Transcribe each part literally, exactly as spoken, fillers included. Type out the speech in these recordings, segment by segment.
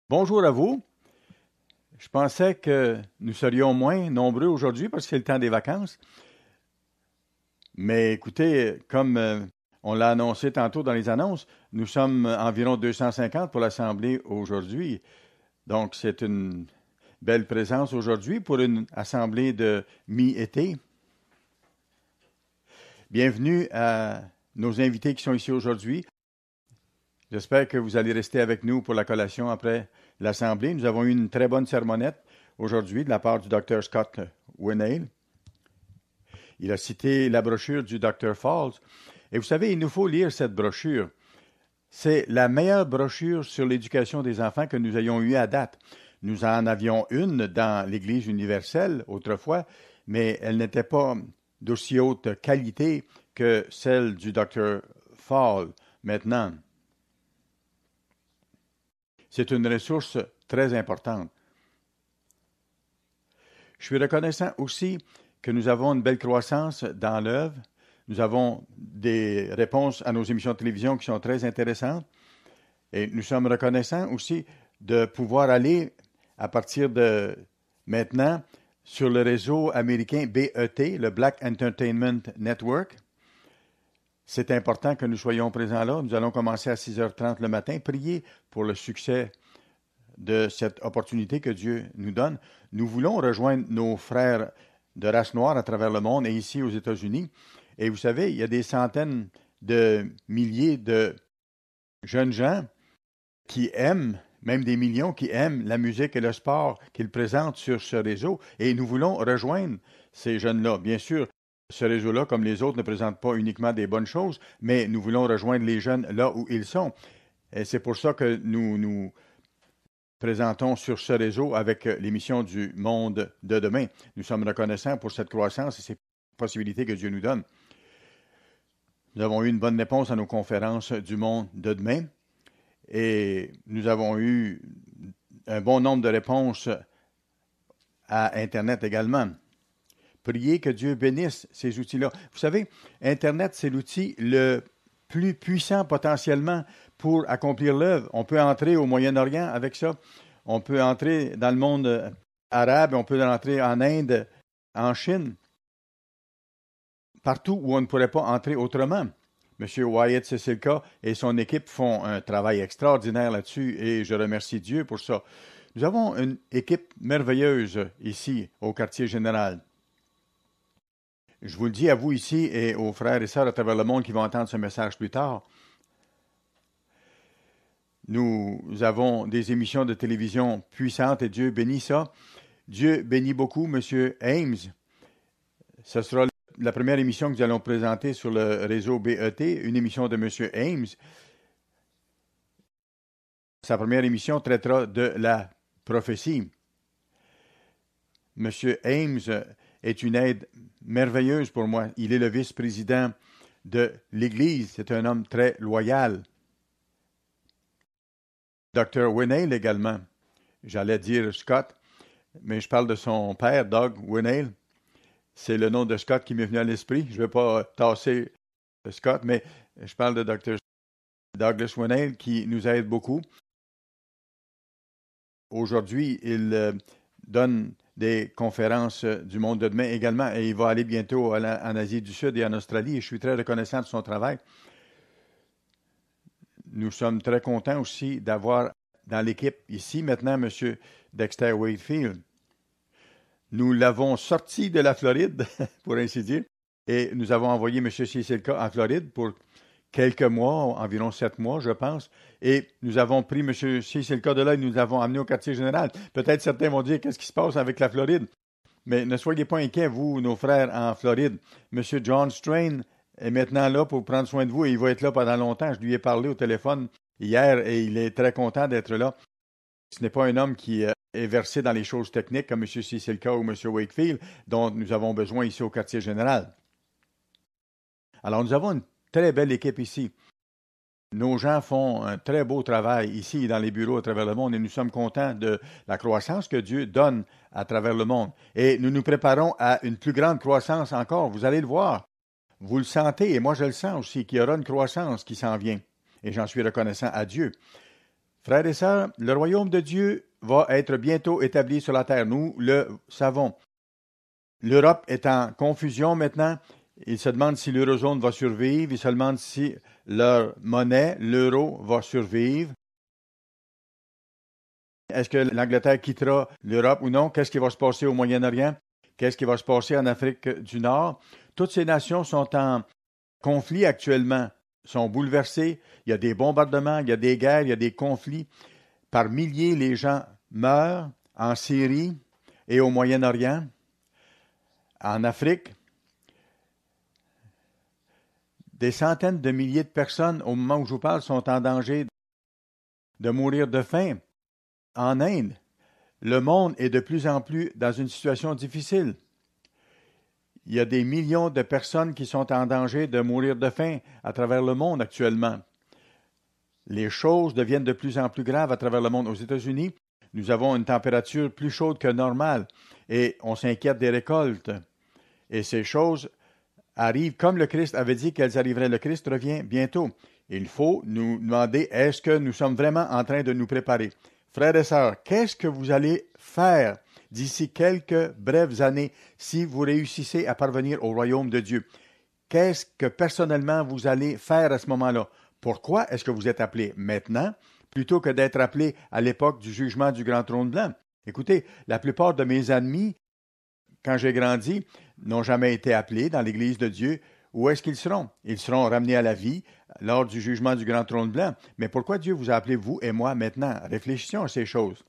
Bonjour à vous. Je pensais que nous serions moins nombreux aujourd'hui parce que c'est le temps des vacances. Mais écoutez, comme euh, on l'a annoncé tantôt dans les annonces, nous sommes environ deux cent cinquante pour l'Assemblée aujourd'hui. Donc, c'est une belle présence aujourd'hui pour une assemblée de mi-été. Bienvenue à nos invités qui sont ici aujourd'hui. J'espère que vous allez rester avec nous pour la collation après l'Assemblée. Nous avons eu une très bonne sermonnette aujourd'hui de la part du docteur Scott Winnail. Il a cité la brochure du docteur Falls. Et vous savez, il nous faut lire cette brochure. C'est la meilleure brochure sur l'éducation des enfants que nous ayons eue à date. Nous en avions une dans l'Église universelle autrefois, mais elle n'était pas d'aussi haute qualité que celle du docteur Falls maintenant. C'est une ressource très importante. Je suis reconnaissant aussi que nous avons une belle croissance dans l'œuvre. Nous avons des réponses à nos émissions de télévision qui sont très intéressantes. Et nous sommes reconnaissants aussi de pouvoir aller, à partir de maintenant, sur le réseau américain B E T, le Black Entertainment Network. C'est important que nous soyons présents là. Nous allons commencer à six heures trente le matin. Priez pour le succès de cette opportunité que Dieu nous donne. Nous voulons rejoindre nos frères de race noire à travers le monde et ici aux États-Unis. Et vous savez, il y a des centaines de milliers de jeunes gens qui aiment, même des millions qui aiment la musique et le sport qu'ils présentent sur ce réseau. Et nous voulons rejoindre ces jeunes-là. Bien sûr, ce réseau-là, comme les autres, ne présente pas uniquement des bonnes choses, mais nous voulons rejoindre les jeunes là où ils sont. Et c'est pour ça que nous nous présentons sur ce réseau avec l'émission du Monde de demain. Nous sommes reconnaissants pour cette croissance et ces possibilités que Dieu nous donne. Nous avons eu une bonne réponse à nos conférences du Monde de demain et nous avons eu un bon nombre de réponses à Internet également. Priez que Dieu bénisse ces outils-là. Vous savez, Internet, c'est l'outil le plus puissant potentiellement pour accomplir l'œuvre. On peut entrer au Moyen-Orient avec ça. On peut entrer dans le monde arabe. On peut entrer en Inde, en Chine. Partout où on ne pourrait pas entrer autrement. M. Wyatt Cecilka et son équipe font un travail extraordinaire là-dessus et je remercie Dieu pour ça. Nous avons une équipe merveilleuse ici au quartier général. Je vous le dis à vous ici et aux frères et sœurs à travers le monde qui vont entendre ce message plus tard. Nous avons des émissions de télévision puissantes et Dieu bénit ça. Dieu bénit beaucoup M. Ames. Ce sera la première émission que nous allons présenter sur le réseau B E T, une émission de M. Ames. Sa première émission traitera de la prophétie. M. Ames est une aide merveilleuse pour moi. Il est le vice-président de l'Église. C'est un homme très loyal. docteur Winnail également. J'allais dire Scott, mais je parle de son père, Doug Winnail. C'est le nom de Scott qui m'est venu à l'esprit. Je ne vais pas tasser Scott, mais je parle de docteur Douglas Winnail qui nous aide beaucoup. Aujourd'hui, il euh, donne des conférences du Monde de demain également et il va aller bientôt en Asie du Sud et en Australie et je suis très reconnaissant de son travail. Nous sommes très contents aussi d'avoir dans l'équipe ici maintenant M. Dexter Wakefield. Nous l'avons sorti de la Floride, pour ainsi dire, et nous avons envoyé M. Cecilka en Floride pour quelques mois, environ sept mois, je pense, et nous avons pris M. Cecilka de là et nous l'avons amené au quartier général. Peut-être certains vont dire qu'est-ce qui se passe avec la Floride, mais ne soyez pas inquiets, vous, nos frères en Floride. M. John Strain est maintenant là pour prendre soin de vous et il va être là pendant longtemps. Je lui ai parlé au téléphone hier et il est très content d'être là. Ce n'est pas un homme qui est versé dans les choses techniques comme M. Cecilka ou M. Wakefield, dont nous avons besoin ici au quartier général. Alors, nous avons une très belle équipe ici. Nos gens font un très beau travail ici dans les bureaux à travers le monde et nous sommes contents de la croissance que Dieu donne à travers le monde. Et nous nous préparons à une plus grande croissance encore. Vous allez le voir. Vous le sentez et moi je le sens aussi qu'il y aura une croissance qui s'en vient. Et j'en suis reconnaissant à Dieu. Frères et sœurs, le royaume de Dieu va être bientôt établi sur la terre. Nous le savons. L'Europe est en confusion maintenant. Ils se demandent si l'eurozone va survivre. Ils se demandent si leur monnaie, l'euro, va survivre. Est-ce que l'Angleterre quittera l'Europe ou non? Qu'est-ce qui va se passer au Moyen-Orient? Qu'est-ce qui va se passer en Afrique du Nord? Toutes ces nations sont en conflit actuellement, sont bouleversées. Il y a des bombardements, il y a des guerres, il y a des conflits. Par milliers, les gens meurent en Syrie et au Moyen-Orient, en Afrique. Des centaines de milliers de personnes, au moment où je vous parle, sont en danger de mourir de faim. En Inde, le monde est de plus en plus dans une situation difficile. Il y a des millions de personnes qui sont en danger de mourir de faim à travers le monde actuellement. Les choses deviennent de plus en plus graves à travers le monde. Aux États-Unis, nous avons une température plus chaude que normale et on s'inquiète des récoltes. Et ces choses arrivent comme le Christ avait dit qu'elles arriveraient. Le Christ revient bientôt. Il faut nous demander, est-ce que nous sommes vraiment en train de nous préparer? Frères et sœurs, qu'est-ce que vous allez faire d'ici quelques brèves années si vous réussissez à parvenir au royaume de Dieu? Qu'est-ce que personnellement vous allez faire à ce moment-là? Pourquoi est-ce que vous êtes appelé maintenant plutôt que d'être appelé à l'époque du jugement du grand trône blanc? Écoutez, la plupart de mes ennemis, quand j'ai grandi, n'ont jamais été appelés dans l'Église de Dieu. Où est-ce qu'ils seront? Ils seront ramenés à la vie lors du jugement du grand trône blanc. Mais pourquoi Dieu vous a appelé, vous et moi, maintenant? Réfléchissons à ces choses.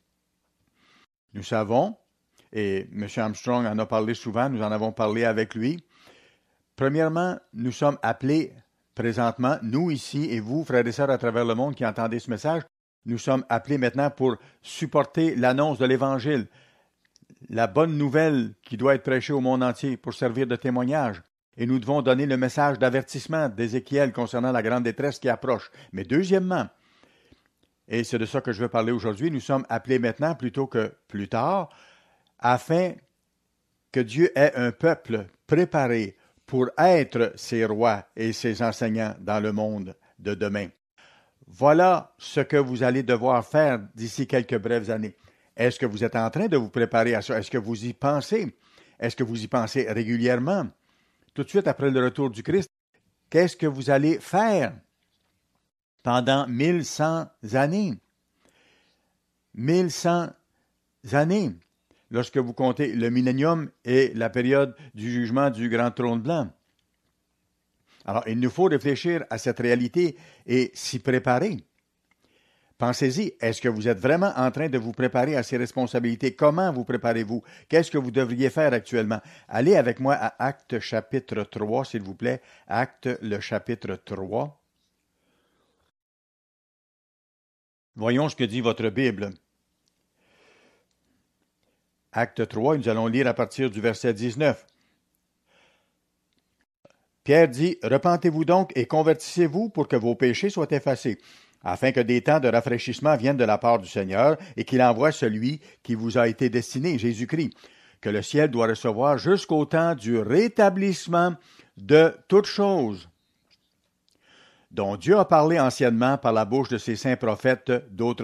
Nous savons, et M. Armstrong en a parlé souvent, nous en avons parlé avec lui. Premièrement, nous sommes appelés présentement, nous ici et vous, frères et sœurs à travers le monde qui entendez ce message, nous sommes appelés maintenant pour supporter l'annonce de l'Évangile, la bonne nouvelle qui doit être prêchée au monde entier pour servir de témoignage. Et nous devons donner le message d'avertissement d'Ézéchiel concernant la grande détresse qui approche. Mais deuxièmement, et c'est de ça que je veux parler aujourd'hui, nous sommes appelés maintenant plutôt que plus tard, afin que Dieu ait un peuple préparé pour être ses rois et ses enseignants dans le monde de demain. Voilà ce que vous allez devoir faire d'ici quelques brèves années. Est-ce que vous êtes en train de vous préparer à ça? Est-ce que vous y pensez? Est-ce que vous y pensez régulièrement? Tout de suite après le retour du Christ, qu'est-ce que vous allez faire pendant mille cent années? mille cent années, lorsque vous comptez le millénium et la période du jugement du grand trône blanc. Alors, il nous faut réfléchir à cette réalité et s'y préparer. Pensez-y, est-ce que vous êtes vraiment en train de vous préparer à ces responsabilités? Comment vous préparez-vous? Qu'est-ce que vous devriez faire actuellement? Allez avec moi à Actes chapitre trois, s'il vous plaît. Actes le chapitre trois. Voyons ce que dit votre Bible. Acte trois, nous allons lire à partir du verset dix-neuf. Pierre dit, « Repentez-vous donc et convertissez-vous pour que vos péchés soient effacés, afin que des temps de rafraîchissement viennent de la part du Seigneur et qu'il envoie celui qui vous a été destiné, Jésus-Christ, que le ciel doit recevoir jusqu'au temps du rétablissement de toutes choses, dont Dieu a parlé anciennement par la bouche de ses saints prophètes d'autrefois. »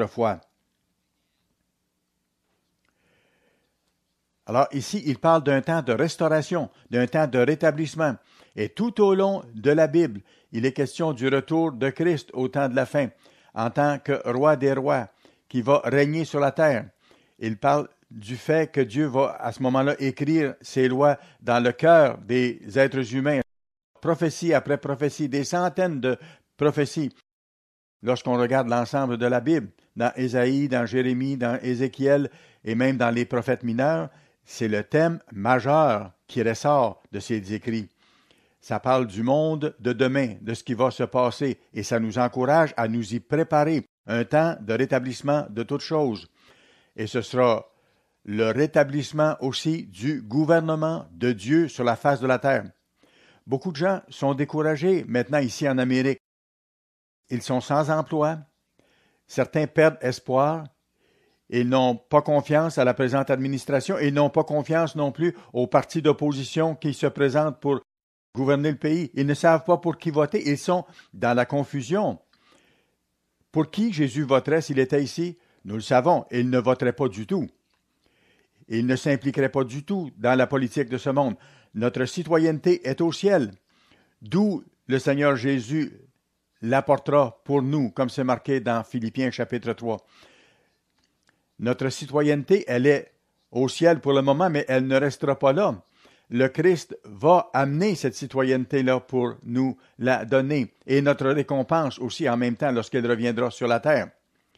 Alors ici, il parle d'un temps de restauration, d'un temps de rétablissement. Et tout au long de la Bible, il est question du retour de Christ au temps de la fin, en tant que roi des rois, qui va régner sur la terre. Il parle du fait que Dieu va, à ce moment-là, écrire ses lois dans le cœur des êtres humains. Prophétie après prophétie, des centaines de prophéties. Lorsqu'on regarde l'ensemble de la Bible, dans Ésaïe, dans Jérémie, dans Ézéchiel et même dans les prophètes mineurs, c'est le thème majeur qui ressort de ces écrits. Ça parle du monde de demain, de ce qui va se passer, et ça nous encourage à nous y préparer, un temps de rétablissement de toutes choses. Et ce sera le rétablissement aussi du gouvernement de Dieu sur la face de la terre. Beaucoup de gens sont découragés maintenant ici en Amérique. Ils sont sans emploi, certains perdent espoir, ils n'ont pas confiance à la présente administration, et ils n'ont pas confiance non plus aux partis d'opposition qui se présentent pour gouverner le pays. Ils ne savent pas pour qui voter, ils sont dans la confusion. Pour qui Jésus voterait s'il était ici? Nous le savons, il ne voterait pas du tout. Il ne s'impliquerait pas du tout dans la politique de ce monde. Notre citoyenneté est au ciel, d'où le Seigneur Jésus l'apportera pour nous, comme c'est marqué dans Philippiens chapitre trois. Notre citoyenneté, elle est au ciel pour le moment, mais elle ne restera pas là. Le Christ va amener cette citoyenneté-là pour nous la donner, et notre récompense aussi en même temps lorsqu'elle reviendra sur la terre.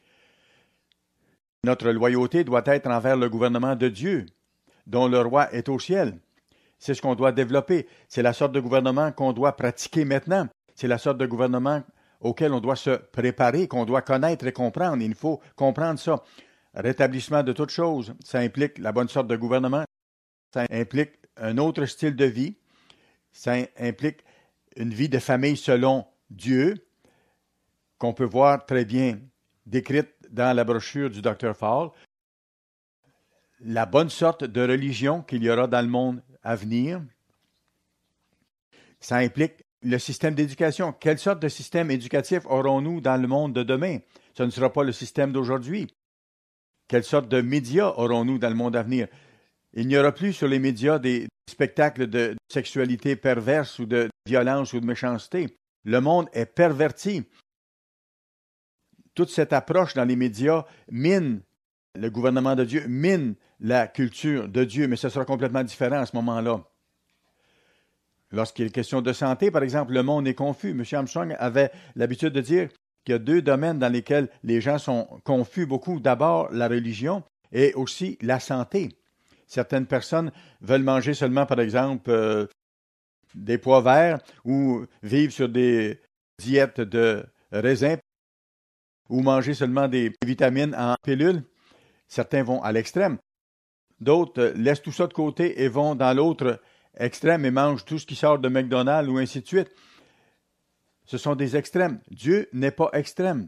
Notre loyauté doit être envers le gouvernement de Dieu, dont le roi est au ciel. C'est ce qu'on doit développer. C'est la sorte de gouvernement qu'on doit pratiquer maintenant. C'est la sorte de gouvernement auquel on doit se préparer, qu'on doit connaître et comprendre. Il faut comprendre ça. Rétablissement de toutes choses, ça implique la bonne sorte de gouvernement, ça implique un autre style de vie, ça implique une vie de famille selon Dieu, qu'on peut voir très bien décrite dans la brochure du docteur Fall, la bonne sorte de religion qu'il y aura dans le monde à venir. Ça implique le système d'éducation. Quelle sorte de système éducatif aurons-nous dans le monde de demain? Ce ne sera pas le système d'aujourd'hui. Quelle sorte de médias aurons-nous dans le monde à venir? Il n'y aura plus sur les médias des spectacles de sexualité perverse ou de violence ou de méchanceté. Le monde est perverti. Toute cette approche dans les médias mine le gouvernement de Dieu, mine la culture de Dieu, mais ce sera complètement différent à ce moment-là. Lorsqu'il est question de santé, par exemple, le monde est confus. M. Armstrong avait l'habitude de dire qu'il y a deux domaines dans lesquels les gens sont confus beaucoup. D'abord, la religion et aussi la santé. Certaines personnes veulent manger seulement, par exemple, euh, des pois verts ou vivre sur des diètes de raisins ou manger seulement des vitamines en pilules. Certains vont à l'extrême. D'autres laissent tout ça de côté et vont dans l'autre extrême et mangent tout ce qui sort de McDonald's ou ainsi de suite. Ce sont des extrêmes. Dieu n'est pas extrême.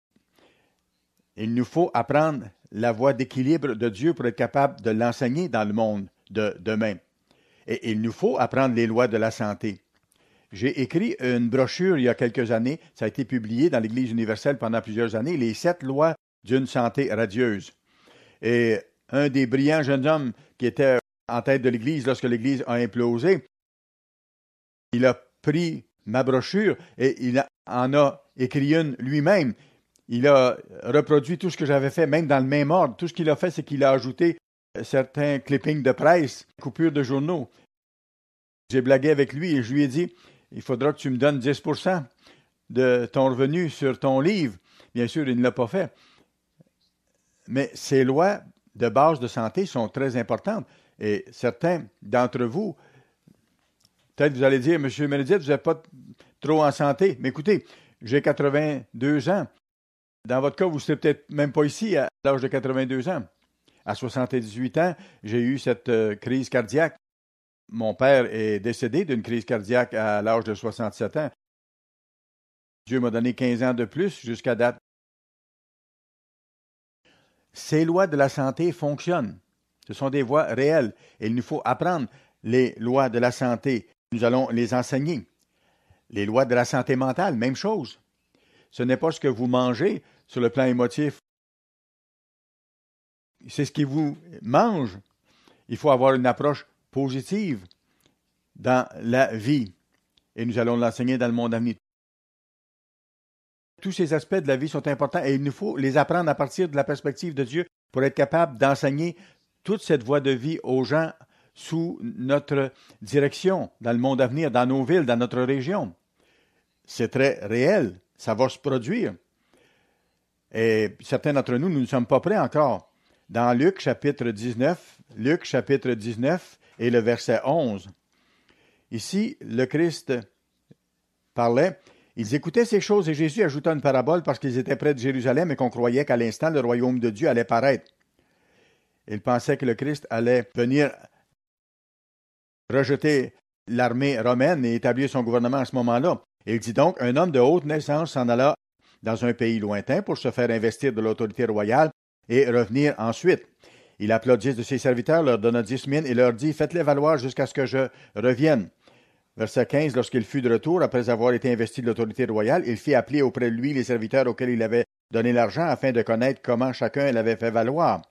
Il nous faut apprendre la voie d'équilibre de Dieu pour être capable de l'enseigner dans le monde de demain. Et il nous faut apprendre les lois de la santé. J'ai écrit une brochure il y a quelques années, ça a été publié dans l'Église universelle pendant plusieurs années, les sept lois d'une santé radieuse. Et un des brillants jeunes hommes qui était en tête de l'Église lorsque l'Église a implosé, il a pris ma brochure et il en a écrit une lui-même. Il a reproduit tout ce que j'avais fait, même dans le même ordre. Tout ce qu'il a fait, c'est qu'il a ajouté certains clippings de presse, coupures de journaux. J'ai blagué avec lui et je lui ai dit, il faudra que tu me donnes dix pour cent de ton revenu sur ton livre. Bien sûr, il ne l'a pas fait. Mais ces lois de base de santé sont très importantes. Et certains d'entre vous, peut-être vous allez dire, M. Meredith, vous n'êtes pas trop en santé. Mais écoutez, j'ai quatre-vingt-deux ans. Dans votre cas, vous ne serez peut-être même pas ici à l'âge de quatre-vingt-deux ans. À soixante-dix-huit ans, j'ai eu cette euh, crise cardiaque. Mon père est décédé d'une crise cardiaque à l'âge de soixante-sept ans. Dieu m'a donné quinze ans de plus jusqu'à date. Ces lois de la santé fonctionnent. Ce sont des voies réelles. Et il nous faut apprendre les lois de la santé. Nous allons les enseigner. Les lois de la santé mentale, même chose. Ce n'est pas ce que vous mangez sur le plan émotif. C'est ce qui vous mange. Il faut avoir une approche positive dans la vie. Et nous allons l'enseigner dans le monde à venir. Tous ces aspects de la vie sont importants et il nous faut les apprendre à partir de la perspective de Dieu pour être capable d'enseigner toute cette voie de vie aux gens sous notre direction, dans le monde à venir, dans nos villes, dans notre région. C'est très réel. Ça va se produire. Et certains d'entre nous, nous ne sommes pas prêts encore. Dans Luc chapitre dix-neuf, Luc chapitre dix-neuf et le verset onze. Ici, le Christ parlait. Ils écoutaient ces choses et Jésus ajouta une parabole parce qu'ils étaient près de Jérusalem et qu'on croyait qu'à l'instant, le royaume de Dieu allait paraître. Ils pensaient que le Christ allait venir rejeter l'armée romaine et établir son gouvernement à ce moment-là. Il dit donc, un homme de haute naissance s'en alla dans un pays lointain pour se faire investir de l'autorité royale et revenir ensuite. Il appela dix de ses serviteurs, leur donna dix mines et leur dit, faites-les valoir jusqu'à ce que je revienne. Verset quinze, lorsqu'il fut de retour, après avoir été investi de l'autorité royale, il fit appeler auprès de lui les serviteurs auxquels il avait donné l'argent afin de connaître comment chacun l'avait fait valoir.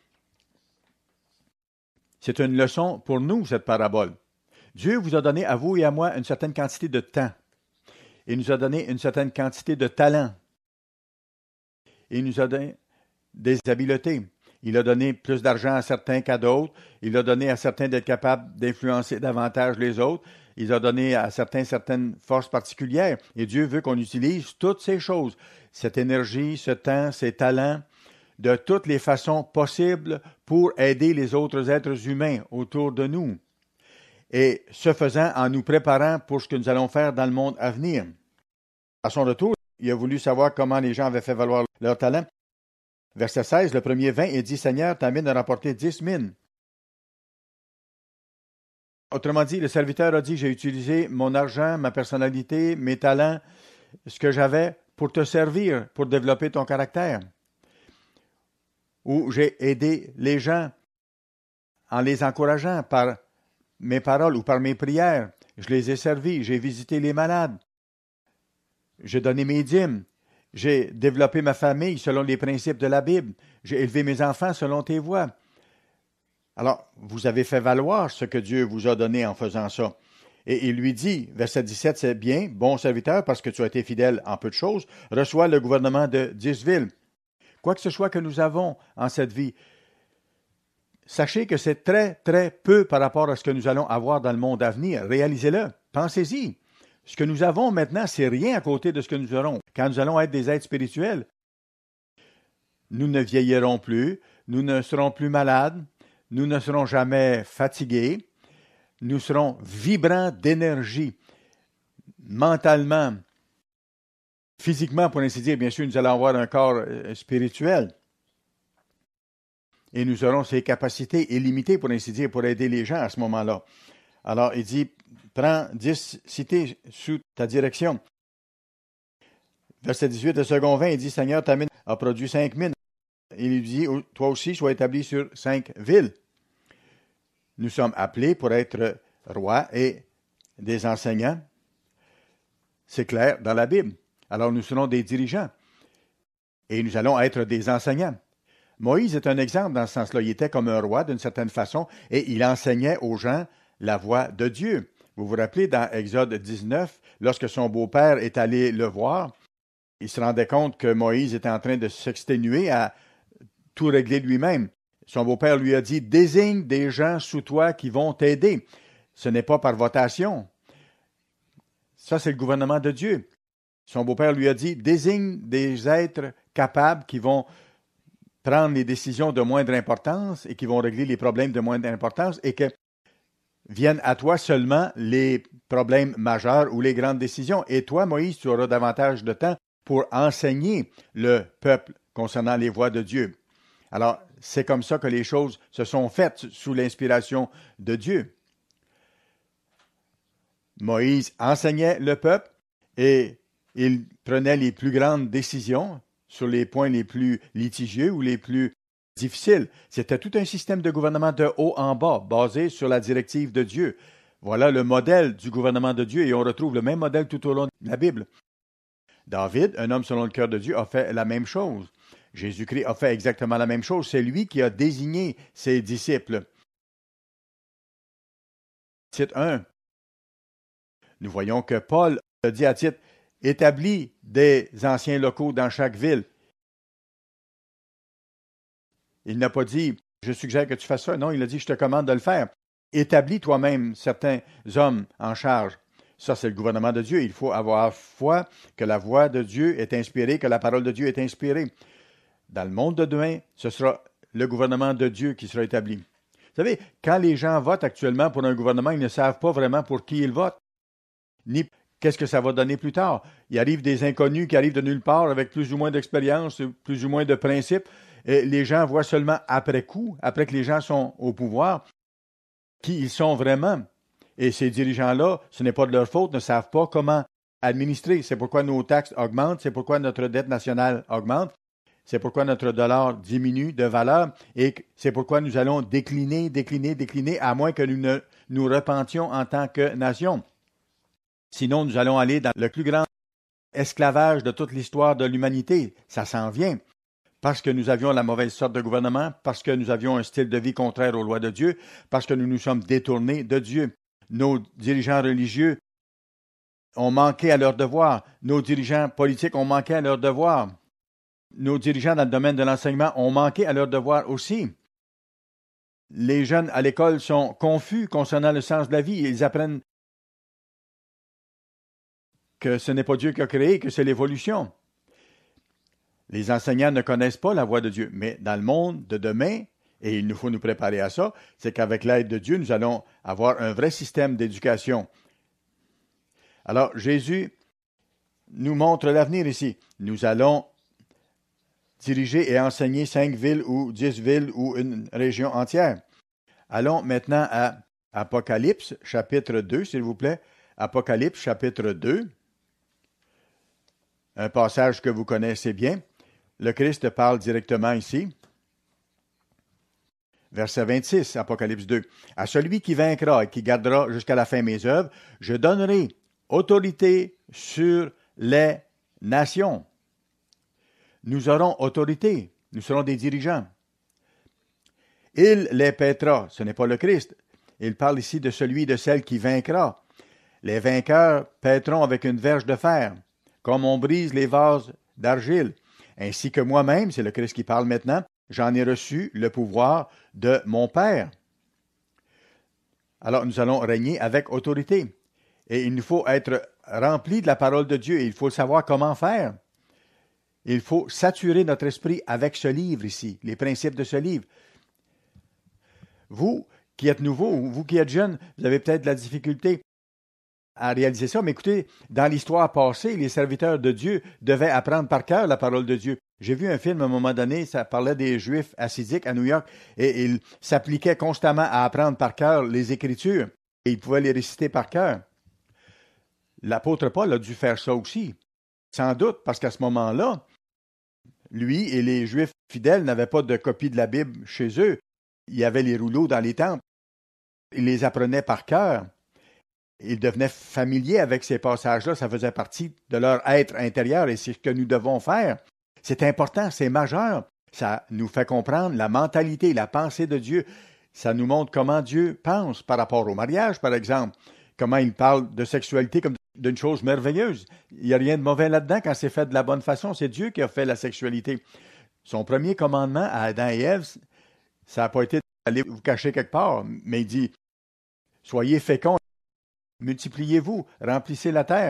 C'est une leçon pour nous, cette parabole. Dieu vous a donné à vous et à moi une certaine quantité de temps. Il nous a donné une certaine quantité de talent. Il nous a donné des habiletés. Il a donné plus d'argent à certains qu'à d'autres. Il a donné à certains d'être capables d'influencer davantage les autres. Il a donné à certains certaines forces particulières. Et Dieu veut qu'on utilise toutes ces choses, cette énergie, ce temps, ces talents, de toutes les façons possibles pour aider les autres êtres humains autour de nous. Et ce faisant, en nous préparant pour ce que nous allons faire dans le monde à venir. À son retour, il a voulu savoir comment les gens avaient fait valoir leur talent. Verset seize, le premier vint et dit, Seigneur, ta mine a rapporté dix mines. Autrement dit, le serviteur a dit, j'ai utilisé mon argent, ma personnalité, mes talents, ce que j'avais pour te servir, pour développer ton caractère. Ou j'ai aidé les gens en les encourageant par mes paroles ou par mes prières. Je les ai servis, j'ai visité les malades. J'ai donné mes dîmes. J'ai développé ma famille selon les principes de la Bible. J'ai élevé mes enfants selon tes voies. Alors, vous avez fait valoir ce que Dieu vous a donné en faisant ça. Et il lui dit, verset dix-sept, c'est bien, bon serviteur, parce que tu as été fidèle en peu de choses, reçois le gouvernement de dix villes. Quoi que ce soit que nous avons en cette vie, sachez que c'est très, très peu par rapport à ce que nous allons avoir dans le monde à venir. Réalisez-le. Pensez-y. Ce que nous avons maintenant, c'est rien à côté de ce que nous aurons. Quand nous allons être des êtres spirituels, nous ne vieillirons plus, nous ne serons plus malades, nous ne serons jamais fatigués, nous serons vibrants d'énergie, mentalement, physiquement, pour ainsi dire. Bien sûr, nous allons avoir un corps spirituel. Et nous aurons ces capacités illimitées, pour ainsi dire, pour aider les gens à ce moment-là. Alors, il dit, prends dix cités sous ta direction. Verset dix-huit, le second vingt, il dit, Seigneur, ta mine a produit cinq mines. Il lui dit, toi aussi, sois établi sur cinq villes. Nous sommes appelés pour être rois et des enseignants. C'est clair dans la Bible. Alors, nous serons des dirigeants. Et nous allons être des enseignants. Moïse est un exemple dans ce sens-là. Il était comme un roi d'une certaine façon et il enseignait aux gens la voie de Dieu. Vous vous rappelez dans Exode dix-neuf, lorsque son beau-père est allé le voir, il se rendait compte que Moïse était en train de s'exténuer à tout régler lui-même. Son beau-père lui a dit, désigne des gens sous toi qui vont t'aider. Ce n'est pas par votation. Ça, c'est le gouvernement de Dieu. Son beau-père lui a dit, désigne des êtres capables qui vont prendre les décisions de moindre importance et qui vont régler les problèmes de moindre importance et que viennent à toi seulement les problèmes majeurs ou les grandes décisions. Et toi, Moïse, tu auras davantage de temps pour enseigner le peuple concernant les voies de Dieu. Alors, c'est comme ça que les choses se sont faites sous l'inspiration de Dieu. Moïse enseignait le peuple et il prenait les plus grandes décisions sur les points les plus litigieux ou les plus difficiles. C'était tout un système de gouvernement de haut en bas, basé sur la directive de Dieu. Voilà le modèle du gouvernement de Dieu et on retrouve le même modèle tout au long de la Bible. David, un homme selon le cœur de Dieu, a fait la même chose. Jésus-Christ a fait exactement la même chose. C'est lui qui a désigné ses disciples. Titre un. Nous voyons que Paul a dit à Tite, établis des anciens locaux dans chaque ville. Il n'a pas dit, je suggère que tu fasses ça. Non, il a dit, je te commande de le faire. Établis toi-même certains hommes en charge. Ça, c'est le gouvernement de Dieu. Il faut avoir foi que la voix de Dieu est inspirée, que la parole de Dieu est inspirée. Dans le monde de demain, ce sera le gouvernement de Dieu qui sera établi. Vous savez, quand les gens votent actuellement pour un gouvernement, ils ne savent pas vraiment pour qui ils votent, ni qu'est-ce que ça va donner plus tard. Il arrive des inconnus qui arrivent de nulle part avec plus ou moins d'expérience, plus ou moins de principes. Et les gens voient seulement après coup, après que les gens sont au pouvoir, qui ils sont vraiment. Et ces dirigeants-là, ce n'est pas de leur faute, ne savent pas comment administrer. C'est pourquoi nos taxes augmentent, c'est pourquoi notre dette nationale augmente, c'est pourquoi notre dollar diminue de valeur et c'est pourquoi nous allons décliner, décliner, décliner, à moins que nous ne nous repentions en tant que nation. Sinon, nous allons aller dans le plus grand esclavage de toute l'histoire de l'humanité. Ça s'en vient. Parce que nous avions la mauvaise sorte de gouvernement, parce que nous avions un style de vie contraire aux lois de Dieu, parce que nous nous sommes détournés de Dieu. Nos dirigeants religieux ont manqué à leur devoir. Nos dirigeants politiques ont manqué à leur devoir. Nos dirigeants dans le domaine de l'enseignement ont manqué à leur devoir aussi. Les jeunes à l'école sont confus concernant le sens de la vie. Ils apprennent que ce n'est pas Dieu qui a créé, que c'est l'évolution. Les enseignants ne connaissent pas la voie de Dieu, mais dans le monde de demain, et il nous faut nous préparer à ça, c'est qu'avec l'aide de Dieu, nous allons avoir un vrai système d'éducation. Alors, Jésus nous montre l'avenir ici. Nous allons diriger et enseigner cinq villes ou dix villes ou une région entière. Allons maintenant à Apocalypse, chapitre deux, s'il vous plaît. Apocalypse, chapitre deux. Un passage que vous connaissez bien. Le Christ parle directement ici. Verset vingt-six, Apocalypse deux. « À celui qui vaincra et qui gardera jusqu'à la fin mes œuvres, je donnerai autorité sur les nations. » Nous aurons autorité. Nous serons des dirigeants. « Il les paîtra. » Ce n'est pas le Christ. Il parle ici de celui et de celle qui vaincra. Les vainqueurs paîtront avec une verge de fer, comme on brise les vases d'argile. Ainsi que moi-même, c'est le Christ qui parle maintenant, j'en ai reçu le pouvoir de mon Père. Alors nous allons régner avec autorité. Et il nous faut être remplis de la parole de Dieu et il faut savoir comment faire. Il faut saturer notre esprit avec ce livre ici, les principes de ce livre. Vous qui êtes nouveau, vous qui êtes jeune, vous avez peut-être de la difficulté à réaliser ça, mais écoutez, dans l'histoire passée, les serviteurs de Dieu devaient apprendre par cœur la parole de Dieu. J'ai vu un film à un moment donné, ça parlait des Juifs hassidiques à New York, et ils s'appliquaient constamment à apprendre par cœur les Écritures, et ils pouvaient les réciter par cœur. L'apôtre Paul a dû faire ça aussi, sans doute, parce qu'à ce moment-là, lui et les Juifs fidèles n'avaient pas de copie de la Bible chez eux. Il y avait les rouleaux dans les temples. Ils les apprenaient par cœur. Ils devenaient familiers avec ces passages-là. Ça faisait partie de leur être intérieur et c'est ce que nous devons faire. C'est important, c'est majeur. Ça nous fait comprendre la mentalité, la pensée de Dieu. Ça nous montre comment Dieu pense par rapport au mariage, par exemple. Comment il parle de sexualité comme d'une chose merveilleuse. Il n'y a rien de mauvais là-dedans quand c'est fait de la bonne façon. C'est Dieu qui a fait la sexualité. Son premier commandement à Adam et Ève, ça n'a pas été d'aller vous cacher quelque part, mais il dit « Soyez féconds, multipliez-vous, remplissez la terre. »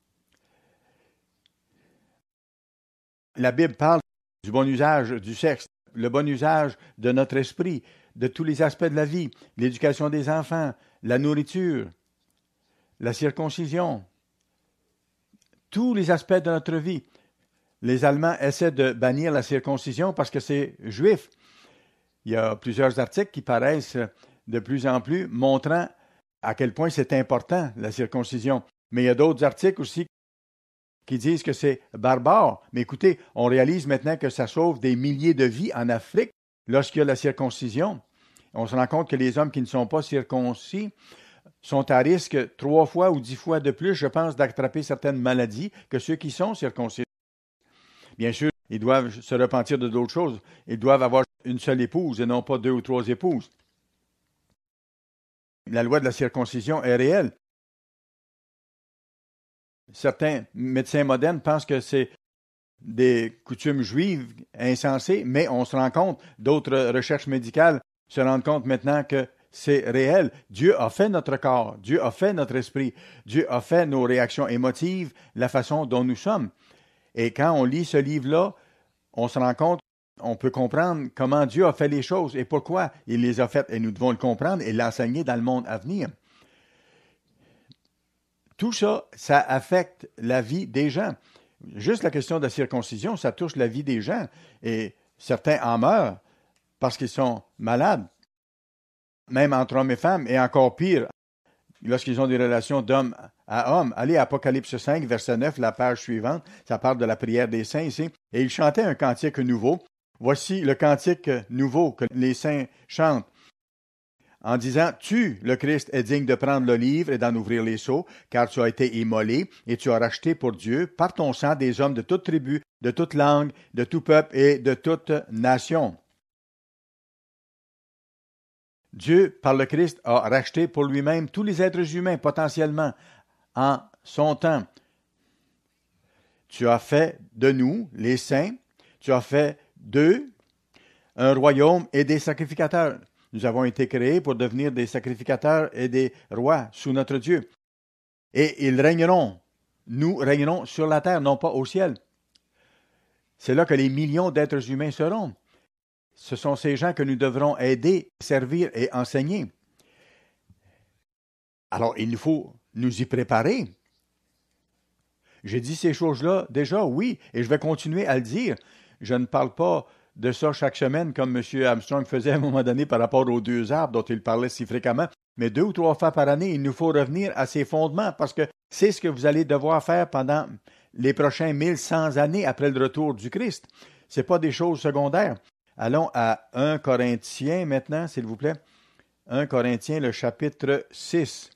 La Bible parle du bon usage du sexe, le bon usage de notre esprit, de tous les aspects de la vie, l'éducation des enfants, la nourriture, la circoncision, tous les aspects de notre vie. Les Allemands essaient de bannir la circoncision parce que c'est juif. Il y a plusieurs articles qui paraissent de plus en plus montrant à quel point c'est important, la circoncision. Mais il y a d'autres articles aussi qui disent que c'est barbare. Mais écoutez, on réalise maintenant que ça sauve des milliers de vies en Afrique lorsqu'il y a la circoncision. On se rend compte que les hommes qui ne sont pas circoncis sont à risque trois fois ou dix fois de plus, je pense, d'attraper certaines maladies que ceux qui sont circoncis. Bien sûr, ils doivent se repentir de d'autres choses. Ils doivent avoir une seule épouse et non pas deux ou trois épouses. La loi de la circoncision est réelle. Certains médecins modernes pensent que c'est des coutumes juives insensées, mais on se rend compte, d'autres recherches médicales se rendent compte maintenant que c'est réel. Dieu a fait notre corps, Dieu a fait notre esprit, Dieu a fait nos réactions émotives, la façon dont nous sommes. Et quand on lit ce livre-là, on se rend compte, on peut comprendre comment Dieu a fait les choses et pourquoi il les a faites. Et nous devons le comprendre et l'enseigner dans le monde à venir. Tout ça, ça affecte la vie des gens. Juste la question de la circoncision, ça touche la vie des gens. Et certains en meurent parce qu'ils sont malades, même entre hommes et femmes, et encore pire, lorsqu'ils ont des relations d'homme à homme. Allez à Apocalypse cinq, verset neuf, la page suivante, ça parle de la prière des saints ici. Et ils chantaient un cantique nouveau. Voici le cantique nouveau que les saints chantent. en disant, tu, le Christ, es digne de prendre le livre et d'en ouvrir les sceaux, car tu as été immolé et tu as racheté pour Dieu, par ton sang, des hommes de toute tribu, de toute langue, de tout peuple et de toute nation. Dieu, par le Christ, a racheté pour lui-même tous les êtres humains, potentiellement, en son temps. Tu as fait de nous, les saints, tu as fait d'eux un royaume et des sacrificateurs. Nous avons été créés pour devenir des sacrificateurs et des rois sous notre Dieu. Et ils régneront. Nous régnerons sur la terre, non pas au ciel. C'est là que les millions d'êtres humains seront. Ce sont ces gens que nous devrons aider, servir et enseigner. Alors, il nous faut nous y préparer. J'ai dit ces choses-là déjà, oui, et je vais continuer à le dire. Je ne parle pas de ça chaque semaine, comme M. Armstrong faisait à un moment donné par rapport aux deux arbres dont il parlait si fréquemment, mais deux ou trois fois par année, il nous faut revenir à ces fondements, parce que c'est ce que vous allez devoir faire pendant les prochains mille cent années après le retour du Christ. Ce n'est pas des choses secondaires. Allons à un Corinthiens maintenant, s'il vous plaît. un Corinthiens, le chapitre six.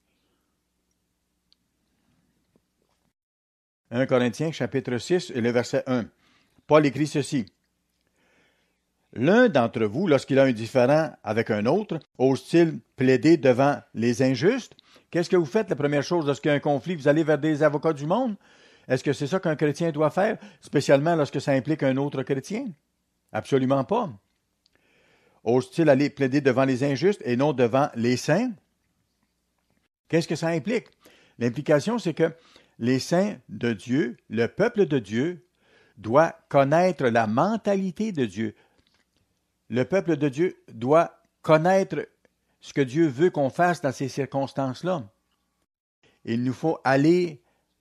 un Corinthiens, chapitre six, et le verset un. Paul écrit ceci. L'un d'entre vous, lorsqu'il a un différend avec un autre, ose-t-il plaider devant les injustes? Qu'est-ce que vous faites la première chose lorsqu'il y a un conflit? Vous allez vers des avocats du monde? Est-ce que c'est ça qu'un chrétien doit faire, spécialement lorsque ça implique un autre chrétien? Absolument pas. Ose-t-il aller plaider devant les injustes et non devant les saints? Qu'est-ce que ça implique? L'implication, c'est que les saints de Dieu, le peuple de Dieu, doit connaître la mentalité de Dieu. Le peuple de Dieu doit connaître ce que Dieu veut qu'on fasse dans ces circonstances-là. Il nous faut aller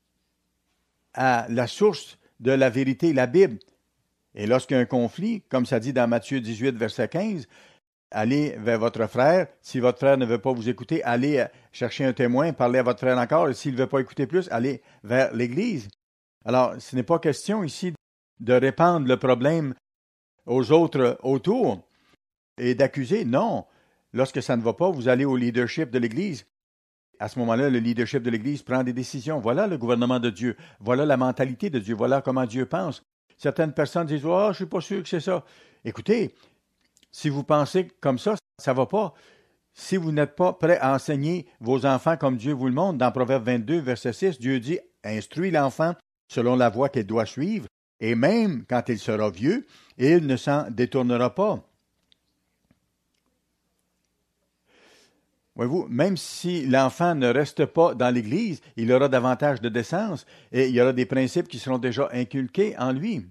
à la source de la vérité, la Bible. Et lorsqu'il y a un conflit, comme ça dit dans Matthieu dix-huit, verset quinze, allez vers votre frère. Si votre frère ne veut pas vous écouter, allez chercher un témoin, parlez à votre frère encore. Et s'il ne veut pas écouter plus, allez vers l'Église. Alors, ce n'est pas question ici de répandre le problème aux autres autour et d'accuser. Non. Lorsque ça ne va pas, vous allez au leadership de l'Église. À ce moment-là, le leadership de l'Église prend des décisions. Voilà le gouvernement de Dieu. Voilà la mentalité de Dieu. Voilà comment Dieu pense. Certaines personnes disent « Ah, oh, je ne suis pas sûr que c'est ça. » Écoutez, si vous pensez comme ça, ça ne va pas. Si vous n'êtes pas prêt à enseigner vos enfants comme Dieu vous le montre, dans Proverbe vingt-deux, verset six, Dieu dit « Instruis l'enfant selon la voie qu'il doit suivre, et même quand il sera vieux, il ne s'en détournera pas. » Voyez-vous, même si l'enfant ne reste pas dans l'Église, il aura davantage de décence et il y aura des principes qui seront déjà inculqués en lui.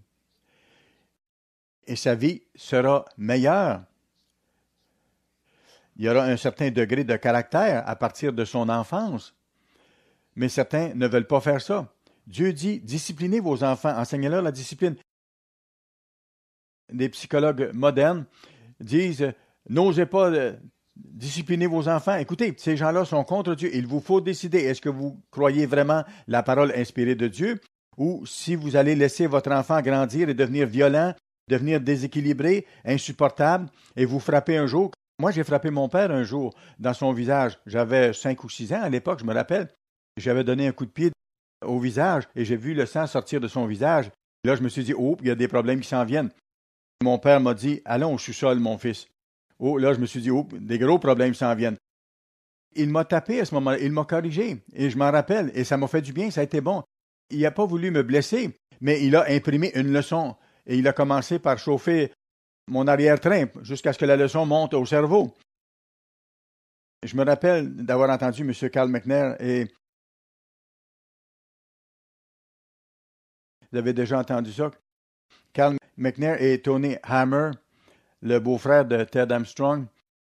Et sa vie sera meilleure. Il y aura un certain degré de caractère à partir de son enfance. Mais certains ne veulent pas faire ça. Dieu dit, disciplinez vos enfants, enseignez-leur la discipline. Des psychologues modernes disent, n'osez pas discipliner vos enfants. Écoutez, ces gens-là sont contre Dieu. Il vous faut décider, est-ce que vous croyez vraiment la parole inspirée de Dieu ou si vous allez laisser votre enfant grandir et devenir violent, devenir déséquilibré, insupportable et vous frapper un jour. Moi, j'ai frappé mon père un jour dans son visage. J'avais cinq ou six ans à l'époque, je me rappelle. J'avais donné un coup de pied au visage et j'ai vu le sang sortir de son visage. Là, je me suis dit, oh, il y a des problèmes qui s'en viennent. Mon père m'a dit, allons au sous-sol, mon fils. Oh, là, je me suis dit, oh, des gros problèmes s'en viennent. Il m'a tapé à ce moment-là, il m'a corrigé, et je m'en rappelle, et ça m'a fait du bien, ça a été bon. Il n'a pas voulu me blesser, mais il a imprimé une leçon, et il a commencé par chauffer mon arrière-train jusqu'à ce que la leçon monte au cerveau. Je me rappelle d'avoir entendu M. Carl McNair, et vous avez déjà entendu ça. Carl McNair et Tony Hammer, le beau-frère de Ted Armstrong.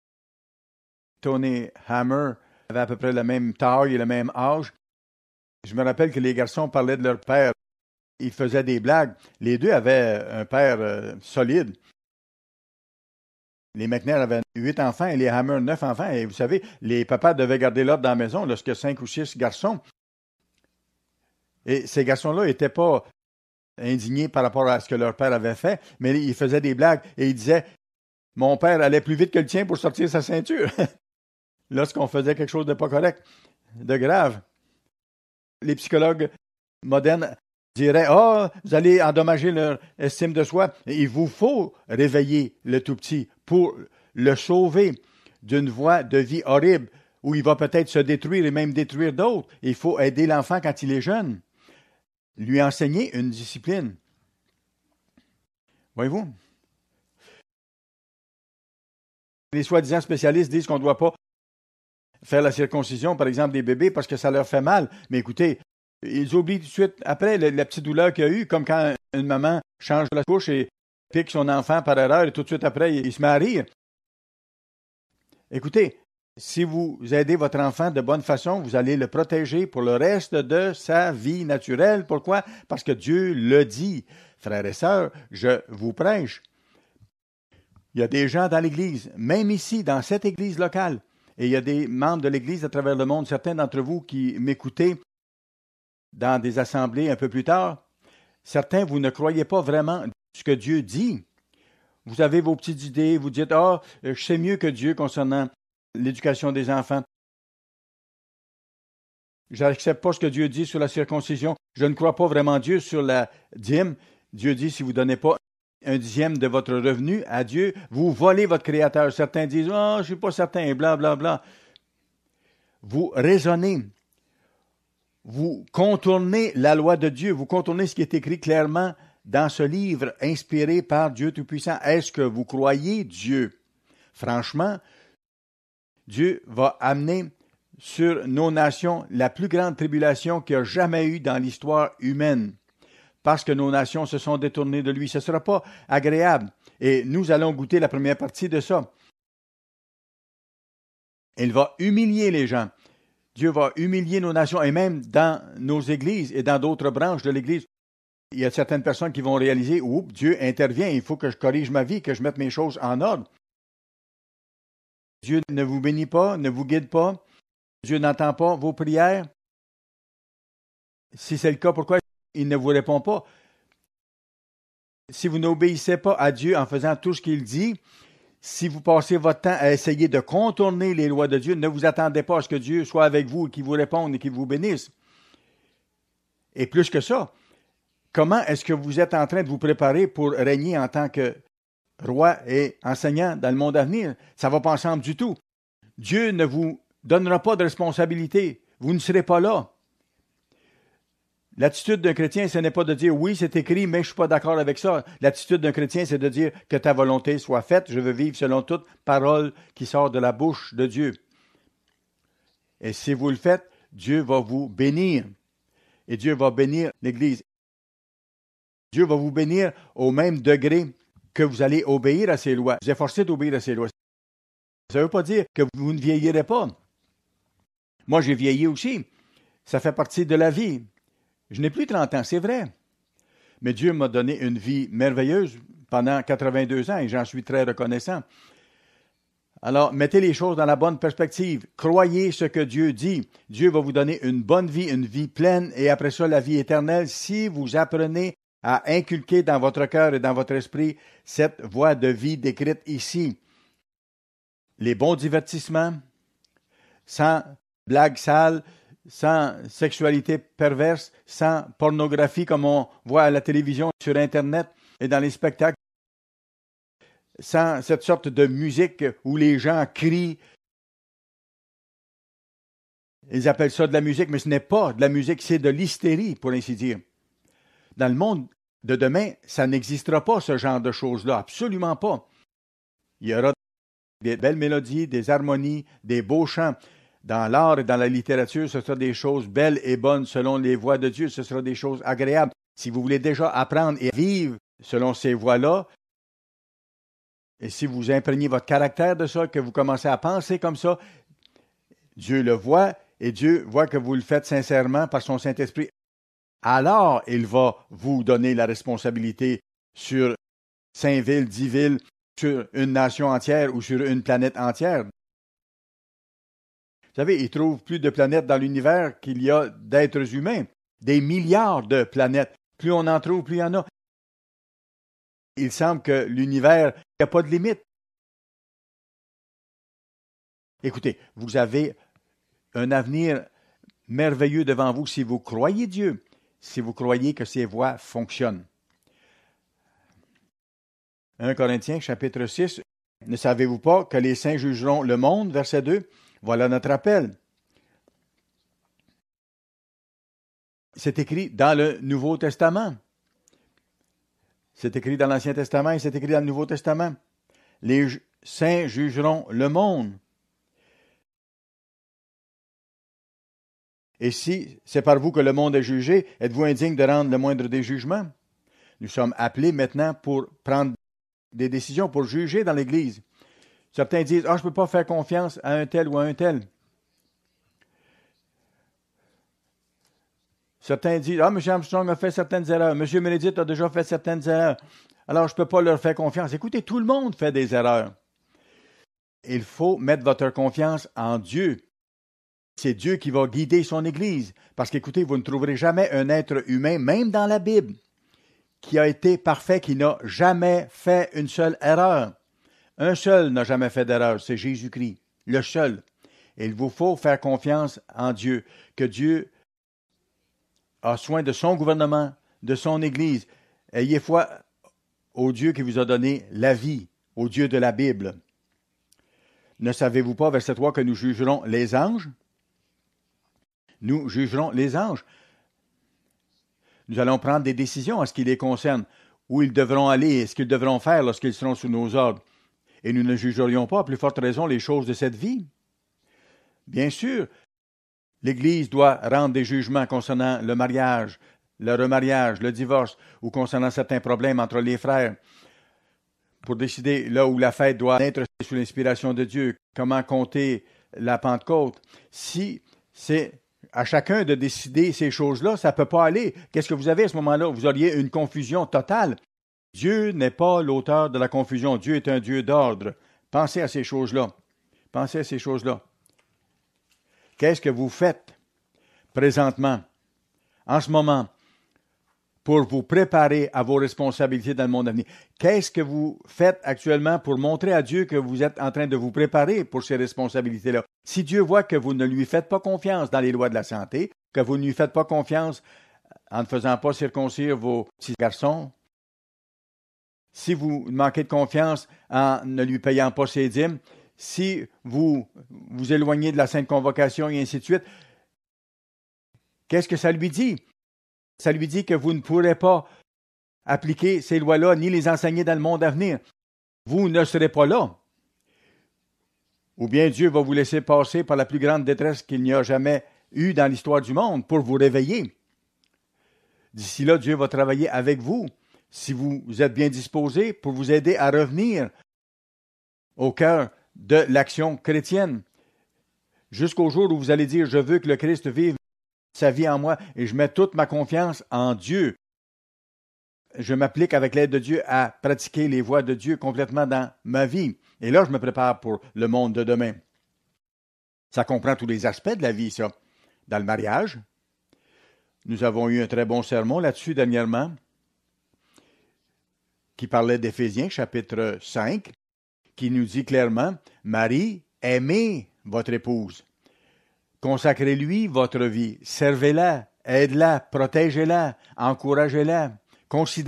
Tony Hammer avait à peu près la même taille et le même âge. Je me rappelle que les garçons parlaient de leur père. Ils faisaient des blagues. Les deux avaient un père euh, solide. Les McNair avaient huit enfants et les Hammer neuf enfants. Et vous savez, les papas devaient garder l'ordre dans la maison lorsqu'il y a cinq ou six garçons. Et ces garçons-là n'étaient pas indignés par rapport à ce que leur père avait fait, mais ils faisaient des blagues et ils disaient Mon père allait plus vite que le tien pour sortir sa ceinture lorsqu'on faisait quelque chose de pas correct, de grave. Les psychologues modernes diraient « Ah, oh, vous allez endommager leur estime de soi. » Il vous faut réveiller le tout petit pour le sauver d'une voie de vie horrible où il va peut-être se détruire et même détruire d'autres. Il faut aider l'enfant quand il est jeune, lui enseigner une discipline. Voyez-vous? Les soi-disant spécialistes disent qu'on ne doit pas faire la circoncision, par exemple, des bébés parce que ça leur fait mal. Mais écoutez, ils oublient tout de suite, après, la, la petite douleur qu'il y a eu, comme quand une maman change la couche et pique son enfant par erreur, et tout de suite après, il, il se met à rire. Écoutez, si vous aidez votre enfant de bonne façon, vous allez le protéger pour le reste de sa vie naturelle. Pourquoi? Parce que Dieu le dit. Frères et sœurs, je vous prêche. Il y a des gens dans l'Église, même ici, dans cette Église locale, et il y a des membres de l'Église à travers le monde, certains d'entre vous qui m'écoutez dans des assemblées un peu plus tard, certains, vous ne croyez pas vraiment ce que Dieu dit. Vous avez vos petites idées, vous dites « Ah, je sais mieux que Dieu concernant l'éducation des enfants. Je n'accepte pas ce que Dieu dit sur la circoncision. Je ne crois pas vraiment Dieu sur la dîme. Dieu dit, si vous ne donnez pas un dixième de votre revenu à Dieu, vous volez votre Créateur. » Certains disent « Ah, oh, je ne suis pas certain, bla, bla, bla. » Vous raisonnez. Vous contournez la loi de Dieu. Vous contournez ce qui est écrit clairement dans ce livre inspiré par Dieu Tout-Puissant. Est-ce que vous croyez Dieu? Franchement, Dieu va amener sur nos nations la plus grande tribulation qu'il y a jamais eu dans l'histoire humaine, parce que nos nations se sont détournées de lui. Ce ne sera pas agréable. Et nous allons goûter la première partie de ça. Il va humilier les gens. Dieu va humilier nos nations, et même dans nos églises et dans d'autres branches de l'Église. Il y a certaines personnes qui vont réaliser « Oups, Dieu intervient, il faut que je corrige ma vie, que je mette mes choses en ordre. » Dieu ne vous bénit pas, ne vous guide pas. Dieu n'entend pas vos prières. Si c'est le cas, pourquoi il ne vous répond pas? Si vous n'obéissez pas à Dieu en faisant tout ce qu'il dit, si vous passez votre temps à essayer de contourner les lois de Dieu, ne vous attendez pas à ce que Dieu soit avec vous et qu'il vous réponde et qu'il vous bénisse. Et plus que ça, comment est-ce que vous êtes en train de vous préparer pour régner en tant que roi et enseignant dans le monde à venir? Ça ne va pas ensemble du tout. Dieu ne vous donnera pas de responsabilité. Vous ne serez pas là. L'attitude d'un chrétien, ce n'est pas de dire « oui, c'est écrit, mais je ne suis pas d'accord avec ça ». L'attitude d'un chrétien, c'est de dire « que ta volonté soit faite, je veux vivre selon toute parole qui sort de la bouche de Dieu ». Et si vous le faites, Dieu va vous bénir. Et Dieu va bénir l'Église. Dieu va vous bénir au même degré que vous allez obéir à ses lois. Vous êtes forcé d'obéir à ses lois. Ça ne veut pas dire que vous ne vieillirez pas. Moi, j'ai vieilli aussi. Ça fait partie de la vie. Je n'ai plus trente ans, c'est vrai. Mais Dieu m'a donné une vie merveilleuse pendant quatre-vingt-deux ans et j'en suis très reconnaissant. Alors, mettez les choses dans la bonne perspective. Croyez ce que Dieu dit. Dieu va vous donner une bonne vie, une vie pleine et après ça, la vie éternelle si vous apprenez à inculquer dans votre cœur et dans votre esprit cette voie de vie décrite ici. Les bons divertissements, sans blagues sales, sans sexualité perverse, sans pornographie comme on voit à la télévision, sur Internet et dans les spectacles, sans cette sorte de musique où les gens crient. Ils appellent ça de la musique, mais ce n'est pas de la musique, c'est de l'hystérie, pour ainsi dire. Dans le monde de demain, ça n'existera pas, ce genre de choses-là, absolument pas. Il y aura des belles mélodies, des harmonies, des beaux chants. Dans l'art et dans la littérature, ce sera des choses belles et bonnes selon les voies de Dieu. Ce sera des choses agréables. Si vous voulez déjà apprendre et vivre selon ces voies-là, et si vous imprégnez votre caractère de ça, que vous commencez à penser comme ça, Dieu le voit et Dieu voit que vous le faites sincèrement par son Saint-Esprit. Alors, il va vous donner la responsabilité sur cinq villes, dix villes, sur une nation entière ou sur une planète entière. Vous savez, il trouve plus de planètes dans l'univers qu'il y a d'êtres humains. Des milliards de planètes. Plus on en trouve, plus il y en a. Il semble que l'univers, il n'y a pas de limite. Écoutez, vous avez un avenir merveilleux devant vous si vous croyez Dieu, si vous croyez que ses voies fonctionnent. premier Corinthiens, chapitre six. Ne savez-vous pas que les saints jugeront le monde, verset deux? Voilà notre appel. C'est écrit dans le Nouveau Testament. C'est écrit dans l'Ancien Testament et c'est écrit dans le Nouveau Testament. Les ju- saints jugeront le monde. Et si c'est par vous que le monde est jugé, êtes-vous indigne de rendre le moindre des jugements? Nous sommes appelés maintenant pour prendre des décisions, pour juger dans l'Église. Certains disent, « Ah, je ne peux pas faire confiance à un tel ou à un tel. » Certains disent, « Ah, M. Armstrong a fait certaines erreurs. M. Meredith a déjà fait certaines erreurs. Alors, je ne peux pas leur faire confiance. » Écoutez, tout le monde fait des erreurs. Il faut mettre votre confiance en Dieu. C'est Dieu qui va guider son Église. Parce qu'écoutez, vous ne trouverez jamais un être humain, même dans la Bible, qui a été parfait, qui n'a jamais fait une seule erreur. Un seul n'a jamais fait d'erreur, c'est Jésus-Christ, le seul. Et il vous faut faire confiance en Dieu, que Dieu a soin de son gouvernement, de son Église. Ayez foi au Dieu qui vous a donné la vie, au Dieu de la Bible. Ne savez-vous pas, verset trois, que nous jugerons les anges? Nous jugerons les anges. Nous allons prendre des décisions en ce qui les concerne, où ils devront aller et ce qu'ils devront faire lorsqu'ils seront sous nos ordres. Et nous ne jugerions pas, à plus forte raison, les choses de cette vie. Bien sûr, l'Église doit rendre des jugements concernant le mariage, le remariage, le divorce, ou concernant certains problèmes entre les frères, pour décider là où la fête doit être sous l'inspiration de Dieu, comment compter la Pentecôte. Si c'est à chacun de décider ces choses-là, ça ne peut pas aller. Qu'est-ce que vous avez à ce moment-là? Vous auriez une confusion totale. Dieu n'est pas l'auteur de la confusion. Dieu est un Dieu d'ordre. Pensez à ces choses-là. Pensez à ces choses-là. Qu'est-ce que vous faites présentement, en ce moment, pour vous préparer à vos responsabilités dans le monde à venir? Qu'est-ce que vous faites actuellement pour montrer à Dieu que vous êtes en train de vous préparer pour ces responsabilités-là? Si Dieu voit que vous ne lui faites pas confiance dans les lois de la santé, que vous ne lui faites pas confiance en ne faisant pas circoncire vos petits garçons, si vous manquez de confiance en ne lui payant pas ses dîmes, si vous vous éloignez de la Sainte Convocation et ainsi de suite, qu'est-ce que ça lui dit? Ça lui dit que vous ne pourrez pas appliquer ces lois-là ni les enseigner dans le monde à venir. Vous ne serez pas là. Ou bien Dieu va vous laisser passer par la plus grande détresse qu'il n'y a jamais eu dans l'histoire du monde pour vous réveiller. D'ici là, Dieu va travailler avec vous, si vous êtes bien disposé, pour vous aider à revenir au cœur de l'action chrétienne. Jusqu'au jour où vous allez dire, je veux que le Christ vive sa vie en moi et je mets toute ma confiance en Dieu. Je m'applique avec l'aide de Dieu à pratiquer les voies de Dieu complètement dans ma vie. Et là, je me prépare pour le monde de demain. Ça comprend tous les aspects de la vie, ça. Dans le mariage, nous avons eu un très bon sermon là-dessus dernièrement, qui parlait d'Éphésiens, chapitre cinq, qui nous dit clairement, « Marie, aimez votre épouse. Consacrez-lui votre vie. Servez-la, aide-la, protégez-la, encouragez-la, considérez-la. »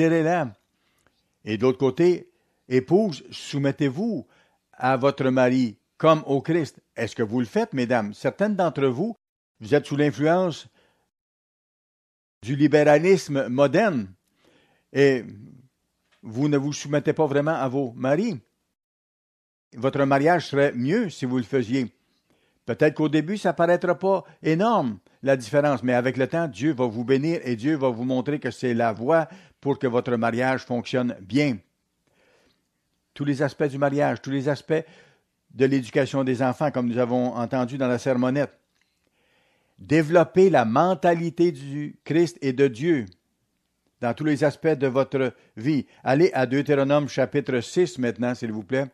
Et d'autre côté, « Épouse, soumettez-vous à votre mari comme au Christ. » Est-ce que vous le faites, mesdames? Certaines d'entre vous, vous êtes sous l'influence du libéralisme moderne et vous ne vous soumettez pas vraiment à vos maris. Votre mariage serait mieux si vous le faisiez. Peut-être qu'au début, ça ne paraîtra pas énorme, la différence, mais avec le temps, Dieu va vous bénir et Dieu va vous montrer que c'est la voie pour que votre mariage fonctionne bien. Tous les aspects du mariage, tous les aspects de l'éducation des enfants, comme nous avons entendu dans la sermonnette. Développez la mentalité du Christ et de Dieu dans tous les aspects de votre vie. Allez à Deutéronome chapitre six maintenant, s'il vous plaît.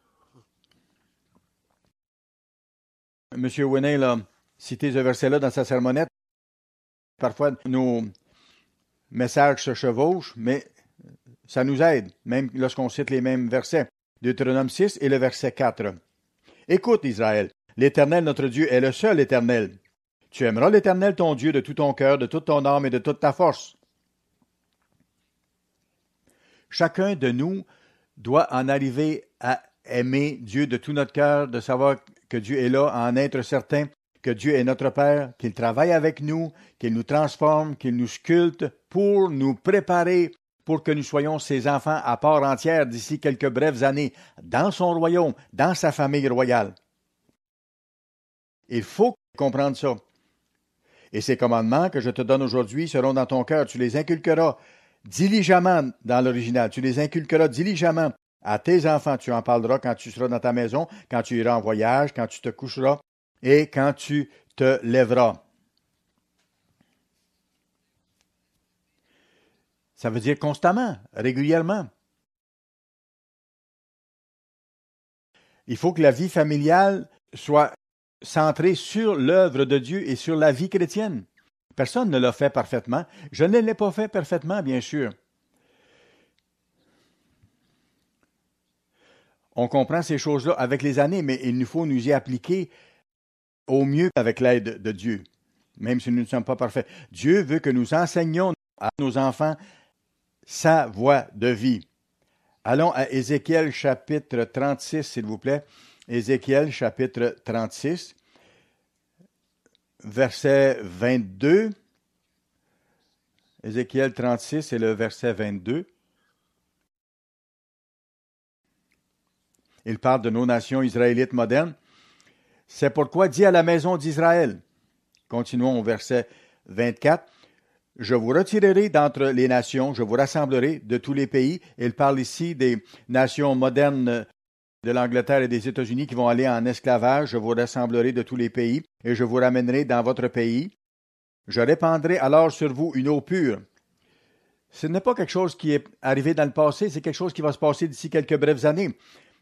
M. Winnell a cité ce verset-là dans sa sermonnette. Parfois, nos messages se chevauchent, mais ça nous aide, même lorsqu'on cite les mêmes versets. Deutéronome six et le verset quatre. « Écoute, Israël, L'Éternel, notre Dieu, est le seul Éternel. Tu aimeras l'Éternel, ton Dieu, de tout ton cœur, de toute ton âme et de toute ta force. Chacun de nous doit en arriver à aimer Dieu de tout notre cœur, de savoir que Dieu est là, à en être certain que Dieu est notre Père, qu'il travaille avec nous, qu'il nous transforme, qu'il nous sculpte pour nous préparer pour que nous soyons ses enfants à part entière d'ici quelques brèves années, dans son royaume, dans sa famille royale. Il faut comprendre ça. Et ces commandements que je te donne aujourd'hui seront dans ton cœur. Tu les inculqueras diligemment dans l'original. Tu les inculqueras diligemment à tes enfants. Tu en parleras quand tu seras dans ta maison, quand tu iras en voyage, quand tu te coucheras et quand tu te lèveras. Ça veut dire constamment, régulièrement. Il faut que la vie familiale soit centrée sur l'œuvre de Dieu et sur la vie chrétienne. Personne ne l'a fait parfaitement. Je ne l'ai pas fait parfaitement, bien sûr. On comprend ces choses-là avec les années, mais il nous faut nous y appliquer au mieux avec l'aide de Dieu, même si nous ne sommes pas parfaits. Dieu veut que nous enseignions à nos enfants sa voie de vie. Allons à Ézéchiel chapitre trente-six, s'il vous plaît. Ézéchiel chapitre trente-six, verset vingt-deux. Ézéchiel trente-six et le verset vingt-deux. Il parle de nos nations israélites modernes. C'est pourquoi dis à la maison d'Israël, continuons au verset vingt-quatre, je vous retirerai d'entre les nations, je vous rassemblerai de tous les pays. Il parle ici des nations modernes de l'Angleterre et des États-Unis qui vont aller en esclavage. Je vous rassemblerai de tous les pays et je vous ramènerai dans votre pays. Je répandrai alors sur vous une eau pure. Ce n'est pas quelque chose qui est arrivé dans le passé, c'est quelque chose qui va se passer d'ici quelques brèves années.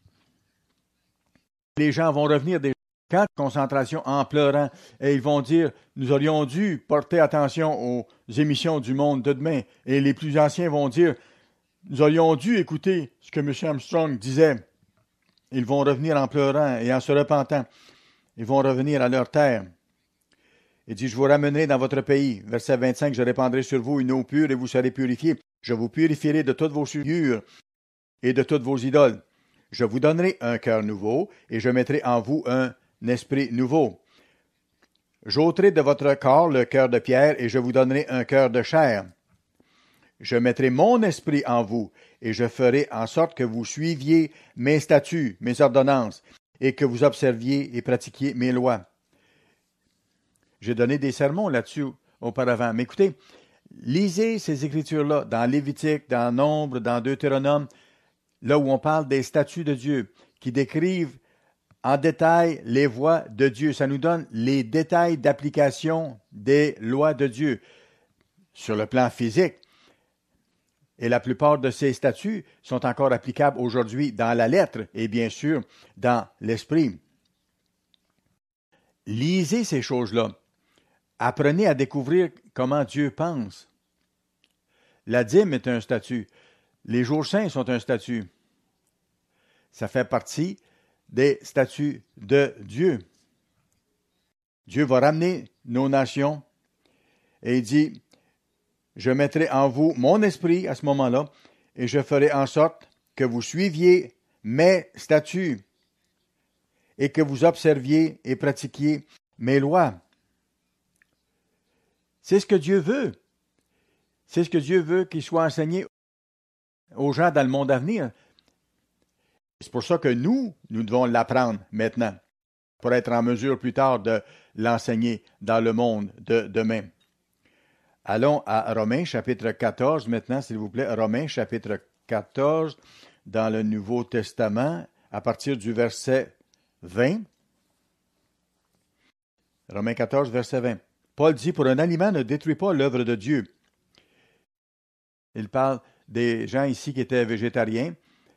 Les gens vont revenir des camps de concentration en pleurant et ils vont dire « Nous aurions dû porter attention aux émissions du monde de demain. » Et les plus anciens vont dire « Nous aurions dû écouter ce que M. Armstrong disait. » Ils vont revenir en pleurant et en se repentant. Ils vont revenir à leur terre. Il dit « Je vous ramènerai dans votre pays. » Verset vingt-cinq, « Je répandrai sur vous une eau pure et vous serez purifiés. Je vous purifierai de toutes vos souillures et de toutes vos idoles. Je vous donnerai un cœur nouveau et je mettrai en vous un esprit nouveau. J'ôterai de votre corps le cœur de pierre et je vous donnerai un cœur de chair. Je mettrai mon esprit en vous et je ferai en sorte que vous suiviez mes statuts, mes ordonnances et que vous observiez et pratiquiez mes lois. » J'ai donné des sermons là-dessus auparavant. Mais écoutez, lisez ces écritures-là dans Lévitique, dans Nombre, dans Deutéronome, là où on parle des statuts de Dieu, qui décrivent en détail les voies de Dieu. Ça nous donne les détails d'application des lois de Dieu sur le plan physique. Et la plupart de ces statuts sont encore applicables aujourd'hui dans la lettre et bien sûr dans l'esprit. Lisez ces choses-là. Apprenez à découvrir comment Dieu pense. La dîme est un statut. Les jours saints sont un statut. Ça fait partie des statuts de Dieu. Dieu va ramener nos nations et il dit, je mettrai en vous mon esprit à ce moment-là et je ferai en sorte que vous suiviez mes statuts et que vous observiez et pratiquiez mes lois. C'est ce que Dieu veut. C'est ce que Dieu veut qu'il soit enseigné aux gens dans le monde à venir. C'est pour ça que nous, nous devons l'apprendre maintenant, pour être en mesure plus tard de l'enseigner dans le monde de demain. Allons à Romains chapitre quatorze maintenant, s'il vous plaît. Romains chapitre quatorze dans le Nouveau Testament, à partir du verset vingt. Romains quatorze, verset vingt. Paul dit, pour un aliment ne détruit pas l'œuvre de Dieu. Il parle des gens ici qui étaient végétariens.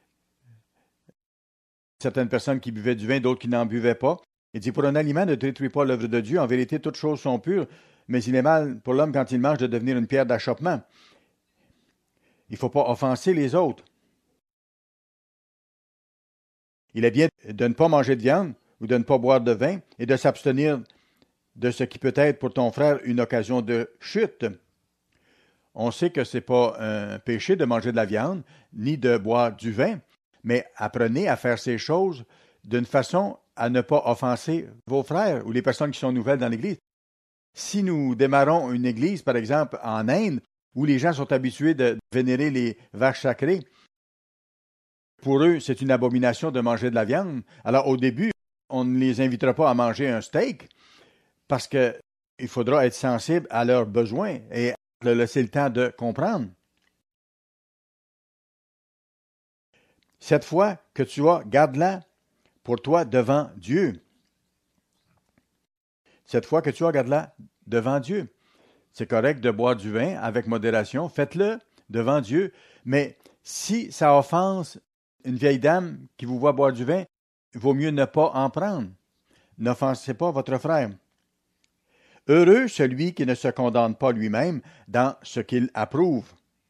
Certaines personnes qui buvaient du vin, d'autres qui n'en buvaient pas. Il dit, pour un aliment ne détruit pas l'œuvre de Dieu. En vérité, toutes choses sont pures, mais il est mal pour l'homme quand il mange de devenir une pierre d'achoppement. Il ne faut pas offenser les autres. Il est bien de ne pas manger de viande. ou de ne pas boire de vin et de s'abstenir de ce qui peut être pour ton frère une occasion de chute. On sait que ce n'est pas un péché de manger de la viande, ni de boire du vin, mais apprenez à faire ces choses d'une façon à ne pas offenser vos frères ou les personnes qui sont nouvelles dans l'Église. Si nous démarrons une Église, par exemple, en Inde, où les gens sont habitués de vénérer les vaches sacrées, pour eux, c'est une abomination de manger de la viande. Alors, au début, on ne les invitera pas à manger un steak parce qu'il faudra être sensible à leurs besoins et leur laisser le temps de comprendre. Cette foi que tu as, garde-la pour toi devant Dieu. Cette foi que tu as, garde-la devant Dieu. C'est correct de boire du vin avec modération. Faites-le devant Dieu. Mais si ça offense une vieille dame qui vous voit boire du vin, il vaut mieux ne pas en prendre. N'offensez pas votre frère. Heureux celui qui ne se condamne pas lui-même dans ce qu'il approuve.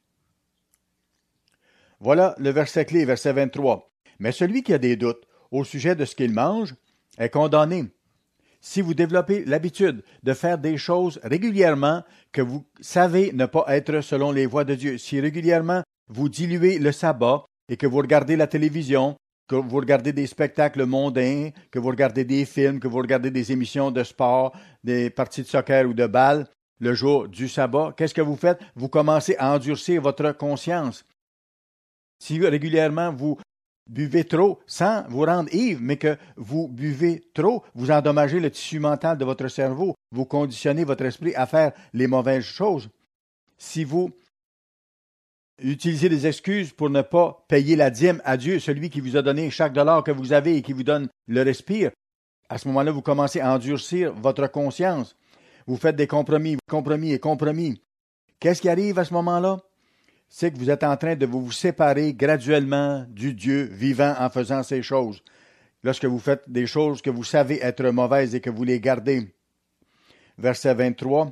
Voilà le verset clé, verset vingt-trois. Mais celui qui a des doutes au sujet de ce qu'il mange est condamné. Si vous développez l'habitude de faire des choses régulièrement que vous savez ne pas être selon les voies de Dieu, si régulièrement vous diluez le sabbat et que vous regardez la télévision, que vous regardez des spectacles mondains, que vous regardez des films, que vous regardez des émissions de sport, des parties de soccer ou de balle, le jour du sabbat, qu'est-ce que vous faites? Vous commencez à endurcir votre conscience. Si régulièrement vous buvez trop sans vous rendre ivre, mais que vous buvez trop, vous endommagez le tissu mental de votre cerveau, vous conditionnez votre esprit à faire les mauvaises choses. Si vous utilisez des excuses pour ne pas payer la dîme à Dieu, celui qui vous a donné chaque dollar que vous avez et qui vous donne le respire, à ce moment-là, vous commencez à endurcir votre conscience. Vous faites des compromis, compromis et compromis. Qu'est-ce qui arrive à ce moment-là? C'est que vous êtes en train de vous séparer graduellement du Dieu vivant en faisant ces choses. Lorsque vous faites des choses que vous savez être mauvaises et que vous les gardez. Verset vingt-trois.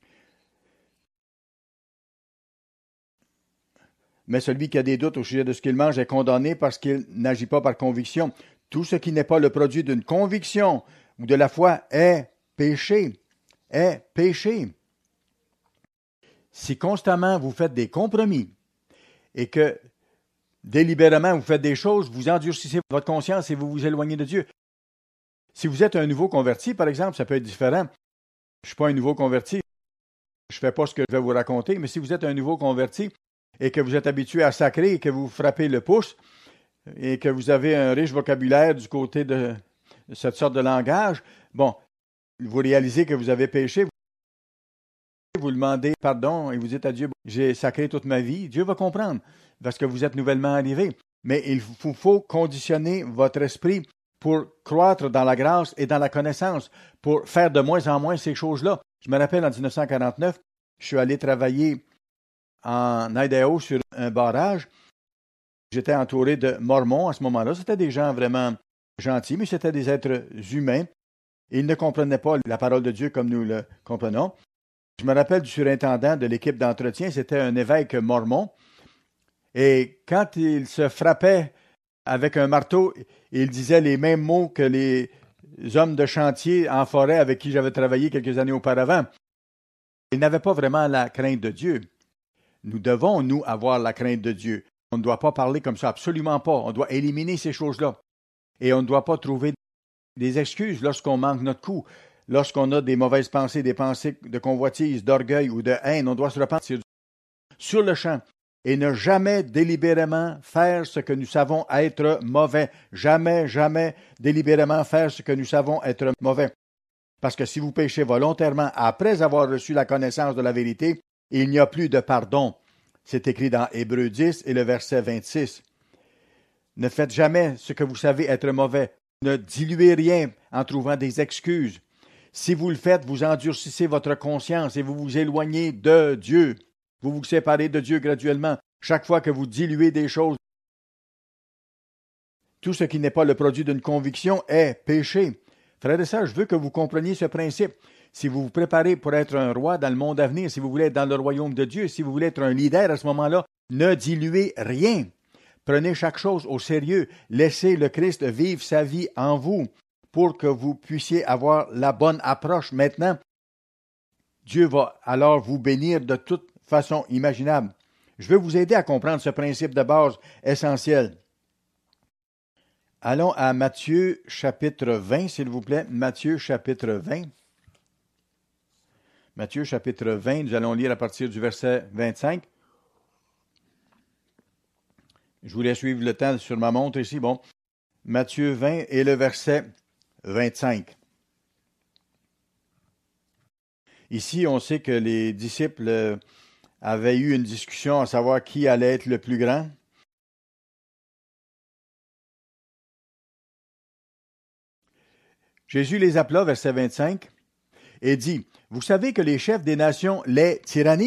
Mais celui qui a des doutes au sujet de ce qu'il mange est condamné parce qu'il n'agit pas par conviction. Tout ce qui n'est pas le produit d'une conviction ou de la foi est péché. Est péché. Si constamment vous faites des compromis et que délibérément vous faites des choses, vous endurcissez votre conscience et vous vous éloignez de Dieu. Si vous êtes un nouveau converti, par exemple, ça peut être différent. Je ne suis pas un nouveau converti, je ne fais pas ce que je vais vous raconter, mais si vous êtes un nouveau converti et que vous êtes habitué à sacrer et que vous frappez le pouce et que vous avez un riche vocabulaire du côté de cette sorte de langage, bon, vous réalisez que vous avez péché, vous demandez pardon et vous dites à Dieu, j'ai sacré toute ma vie, Dieu va comprendre parce que vous êtes nouvellement arrivé. Mais il vous faut conditionner votre esprit pour croître dans la grâce et dans la connaissance, pour faire de moins en moins ces choses-là. Je me rappelle en dix-neuf cent quarante-neuf, je suis allé travailler en Idaho sur un barrage. J'étais entouré de Mormons à ce moment-là. C'était des gens vraiment gentils, mais c'était des êtres humains. Ils ne comprenaient pas la parole de Dieu comme nous le comprenons. Je me rappelle du surintendant de l'équipe d'entretien, c'était un évêque mormon. Et quand il se frappait avec un marteau, il disait les mêmes mots que les hommes de chantier en forêt avec qui j'avais travaillé quelques années auparavant. Il n'avait pas vraiment la crainte de Dieu. Nous devons, nous, avoir la crainte de Dieu. On ne doit pas parler comme ça, absolument pas. On doit éliminer ces choses-là. Et on ne doit pas trouver des excuses lorsqu'on manque notre coup. Lorsqu'on a des mauvaises pensées, des pensées de convoitise, d'orgueil ou de haine, on doit se repentir sur le champ et ne jamais délibérément faire ce que nous savons être mauvais. Jamais, jamais délibérément faire ce que nous savons être mauvais. Parce que si vous péchez volontairement après avoir reçu la connaissance de la vérité, il n'y a plus de pardon. C'est écrit dans Hébreux dix et le verset vingt-six. Ne faites jamais ce que vous savez être mauvais. Ne diluez rien en trouvant des excuses. Si vous le faites, vous endurcissez votre conscience et vous vous éloignez de Dieu. Vous vous séparez de Dieu graduellement. Chaque fois que vous diluez des choses, tout ce qui n'est pas le produit d'une conviction est péché. Frères et sœurs, je veux que vous compreniez ce principe. Si vous vous préparez pour être un roi dans le monde à venir, si vous voulez être dans le royaume de Dieu, si vous voulez être un leader à ce moment-là, ne diluez rien. Prenez chaque chose au sérieux. Laissez le Christ vivre sa vie en vous. pour que vous puissiez avoir la bonne approche. Maintenant, Dieu va alors vous bénir de toute façon imaginable. Je veux vous aider à comprendre ce principe de base essentiel. Allons à Matthieu chapitre vingt, s'il vous plaît. Matthieu chapitre vingt. Matthieu chapitre vingt, nous allons lire à partir du verset vingt-cinq. Je voulais suivre le temps sur ma montre ici. Bon, Matthieu vingt et le verset vingt-cinq. Ici, on sait que les disciples avaient eu une discussion à savoir qui allait être le plus grand. Jésus les appela, verset vingt-cinq, et dit, « Vous savez que les chefs des nations les tyrannisent. »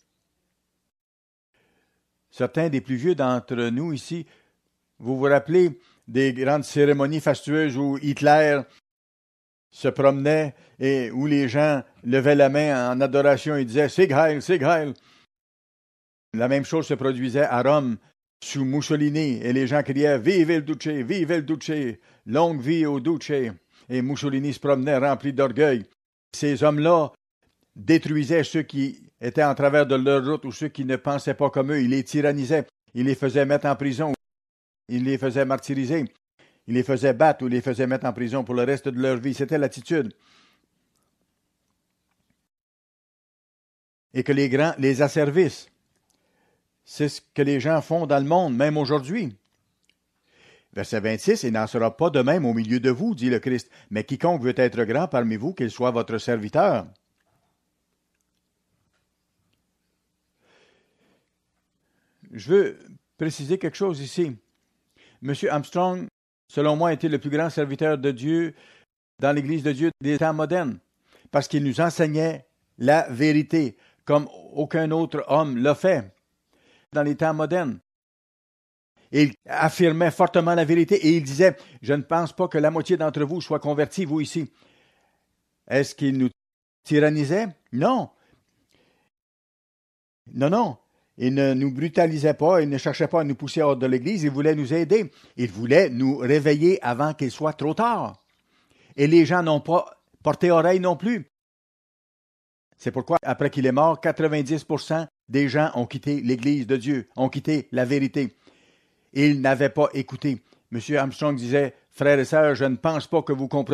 Certains des plus vieux d'entre nous ici, vous vous rappelez des grandes cérémonies fastueuses où Hitler se promenait et où les gens levaient la main en adoration et disaient « Sieg Heil, Sieg Heil ». La même chose se produisait à Rome sous Mussolini et les gens criaient « Vive il Duce, vive il Duce, longue vie au Duce ». Et Mussolini se promenait rempli d'orgueil. Ces hommes-là détruisaient ceux qui étaient en travers de leur route ou ceux qui ne pensaient pas comme eux. Ils les tyrannisaient. Ils les faisaient mettre en prison. Ils les faisaient martyriser. Ils les faisaient battre ou les faisaient mettre en prison pour le reste de leur vie. C'était l'attitude. Et que les grands les asservissent. C'est ce que les gens font dans le monde, même aujourd'hui. Verset vingt-six, « Il n'en sera pas de même au milieu de vous, dit le Christ, mais quiconque veut être grand parmi vous, qu'il soit votre serviteur. » Je veux préciser quelque chose ici. M. Armstrong, selon moi, était le plus grand serviteur de Dieu dans l'Église de Dieu des temps modernes, parce qu'il nous enseignait la vérité, comme aucun autre homme l'a fait dans les temps modernes. Et il affirmait fortement la vérité et il disait, « Je ne pense pas que la moitié d'entre vous soit convertis, vous ici. » Est-ce qu'il nous tyrannisait? Non. Non, non. Il ne nous brutalisait pas, il ne cherchait pas à nous pousser hors de l'Église, il voulait nous aider. Il voulait nous réveiller avant qu'il soit trop tard. Et les gens n'ont pas porté oreille non plus. C'est pourquoi, après qu'il est mort, quatre-vingt-dix pour cent des gens ont quitté l'Église de Dieu, ont quitté la vérité. Ils n'avaient pas écouté. M. Armstrong disait, « Frères et sœurs, je ne pense pas que vous compreniez. »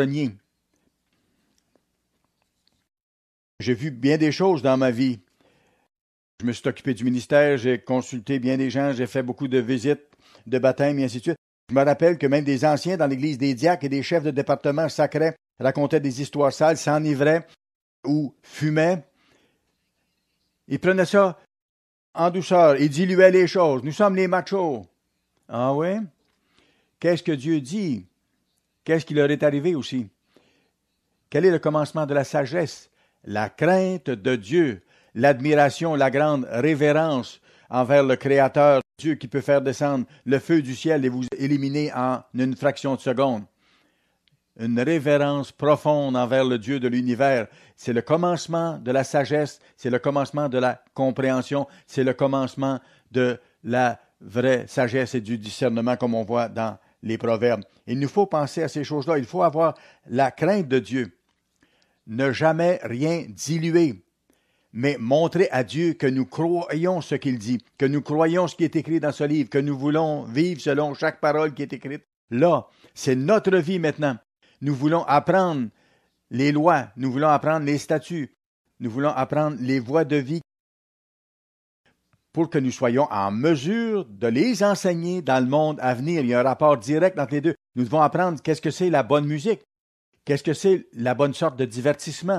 J'ai vu bien des choses dans ma vie. Je me suis occupé du ministère, j'ai consulté bien des gens, j'ai fait beaucoup de visites, de baptêmes, et ainsi de suite. Je me rappelle que même des anciens dans l'Église, des diacres et des chefs de département sacraient, racontaient des histoires sales, s'enivraient ou fumaient. Ils prenaient ça en douceur, ils diluaient les choses. Nous sommes les machos. Ah oui? Qu'est-ce que Dieu dit? Qu'est-ce qui leur est arrivé aussi? Quel est le commencement de la sagesse? La crainte de Dieu, l'admiration, la grande révérence envers le Créateur, Dieu qui peut faire descendre le feu du ciel et vous éliminer en une fraction de seconde. Une révérence profonde envers le Dieu de l'univers. C'est le commencement de la sagesse, c'est le commencement de la compréhension, c'est le commencement de la vraie sagesse et du discernement comme on voit dans les proverbes. Il nous faut penser à ces choses-là. Il faut avoir la crainte de Dieu. Ne jamais rien diluer, mais montrer à Dieu que nous croyons ce qu'il dit, que nous croyons ce qui est écrit dans ce livre, que nous voulons vivre selon chaque parole qui est écrite. Là, c'est notre vie maintenant. Nous voulons apprendre les lois, nous voulons apprendre les statuts, nous voulons apprendre les voies de vie pour que nous soyons en mesure de les enseigner dans le monde à venir. Il y a un rapport direct entre les deux. Nous devons apprendre qu'est-ce que c'est la bonne musique, qu'est-ce que c'est la bonne sorte de divertissement.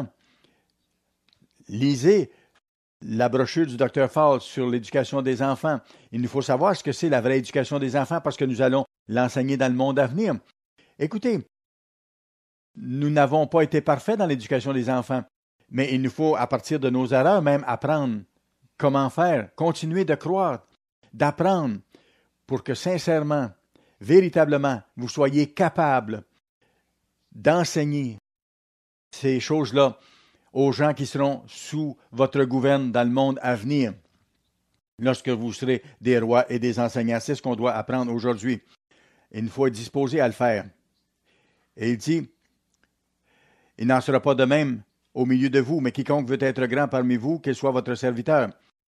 Lisez la brochure du docteur Falls sur l'éducation des enfants. Il nous faut savoir ce que c'est la vraie éducation des enfants parce que nous allons l'enseigner dans le monde à venir. Écoutez, nous n'avons pas été parfaits dans l'éducation des enfants, mais il nous faut, à partir de nos erreurs, même apprendre comment faire, continuer de croire, d'apprendre pour que sincèrement, véritablement, vous soyez capables d'enseigner ces choses-là aux gens qui seront sous votre gouverne dans le monde à venir, lorsque vous serez des rois et des enseignants. C'est ce qu'on doit apprendre aujourd'hui. Il nous faut être disposé à le faire. Et il dit, « Il n'en sera pas de même au milieu de vous, mais quiconque veut être grand parmi vous, qu'il soit votre serviteur. »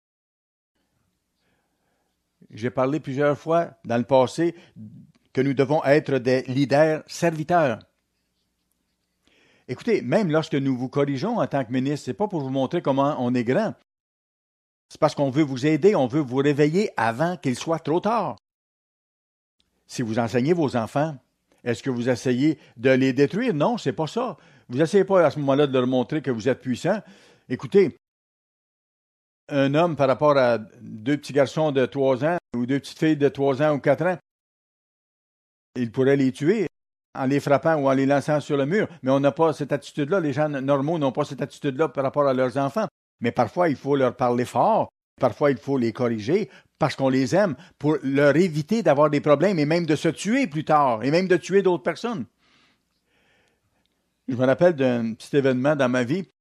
J'ai parlé plusieurs fois dans le passé que nous devons être des leaders serviteurs. Écoutez, même lorsque nous vous corrigeons en tant que ministre, ce n'est pas pour vous montrer comment on est grand. C'est parce qu'on veut vous aider, on veut vous réveiller avant qu'il soit trop tard. Si vous enseignez vos enfants, est-ce que vous essayez de les détruire? Non, c'est pas ça. Vous n'essayez pas à ce moment-là de leur montrer que vous êtes puissant. Écoutez, un homme par rapport à deux petits garçons de trois ans ou deux petites filles de trois ans ou quatre ans, il pourrait les tuer en les frappant ou en les lançant sur le mur. Mais on n'a pas cette attitude-là. Les gens normaux n'ont pas cette attitude-là par rapport à leurs enfants. Mais parfois, il faut leur parler fort. Parfois, il faut les corriger parce qu'on les aime pour leur éviter d'avoir des problèmes et même de se tuer plus tard et même de tuer d'autres personnes. Je me rappelle d'un petit événement dans ma vie.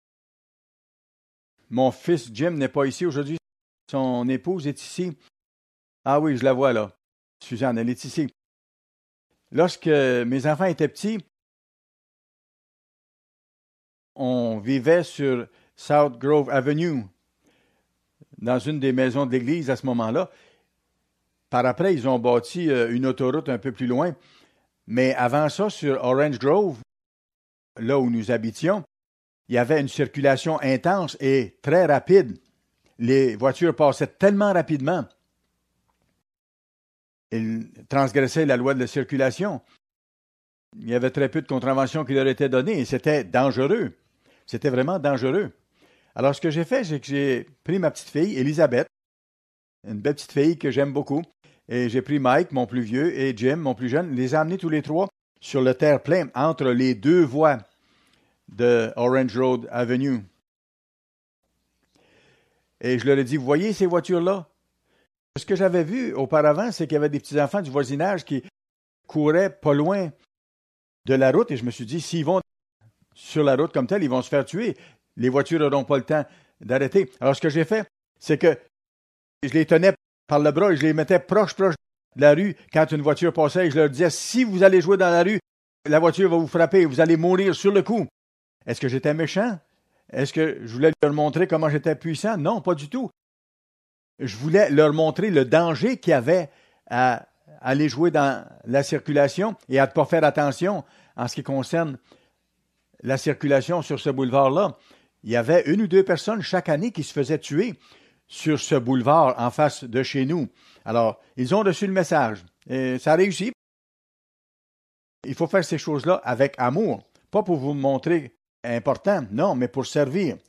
Mon fils Jim n'est pas ici aujourd'hui. Son épouse est ici. Ah oui, je la vois là. Suzanne, elle est ici. Lorsque mes enfants étaient petits, on vivait sur South Grove Avenue, dans une des maisons de l'église à ce moment-là. Par après, ils ont bâti une autoroute un peu plus loin. Mais avant ça, sur Orange Grove, là où nous habitions, il y avait une circulation intense et très rapide. Les voitures passaient tellement rapidement. Ils transgressaient la loi de la circulation. Il y avait très peu de contraventions qui leur étaient données et c'était dangereux. C'était vraiment dangereux. Alors, ce que j'ai fait, c'est que j'ai pris ma petite fille, Elisabeth, une belle petite fille que j'aime beaucoup, et j'ai pris Mike, mon plus vieux, et Jim, mon plus jeune, les ai amenés tous les trois sur le terre-plein entre les deux voies de Orange Road Avenue. Et je leur ai dit, vous voyez ces voitures-là? Ce que j'avais vu auparavant, c'est qu'il y avait des petits-enfants du voisinage qui couraient pas loin de la route, et je me suis dit, s'ils vont sur la route comme telle, ils vont se faire tuer. Les voitures n'auront pas le temps d'arrêter. Alors, ce que j'ai fait, c'est que je les tenais par le bras et je les mettais proche, proche de la rue quand une voiture passait et je leur disais, si vous allez jouer dans la rue, la voiture va vous frapper et vous allez mourir sur le coup. Est-ce que j'étais méchant? Est-ce que je voulais leur montrer comment j'étais puissant? Non, pas du tout. Je voulais leur montrer le danger qu'il y avait à aller jouer dans la circulation et à ne pas faire attention en ce qui concerne la circulation sur ce boulevard-là. Il y avait une ou deux personnes chaque année qui se faisaient tuer sur ce boulevard en face de chez nous. Alors, ils ont reçu le message et ça a réussi. Il faut faire ces choses-là avec amour, pas pour vous montrer important, non, mais pour servir.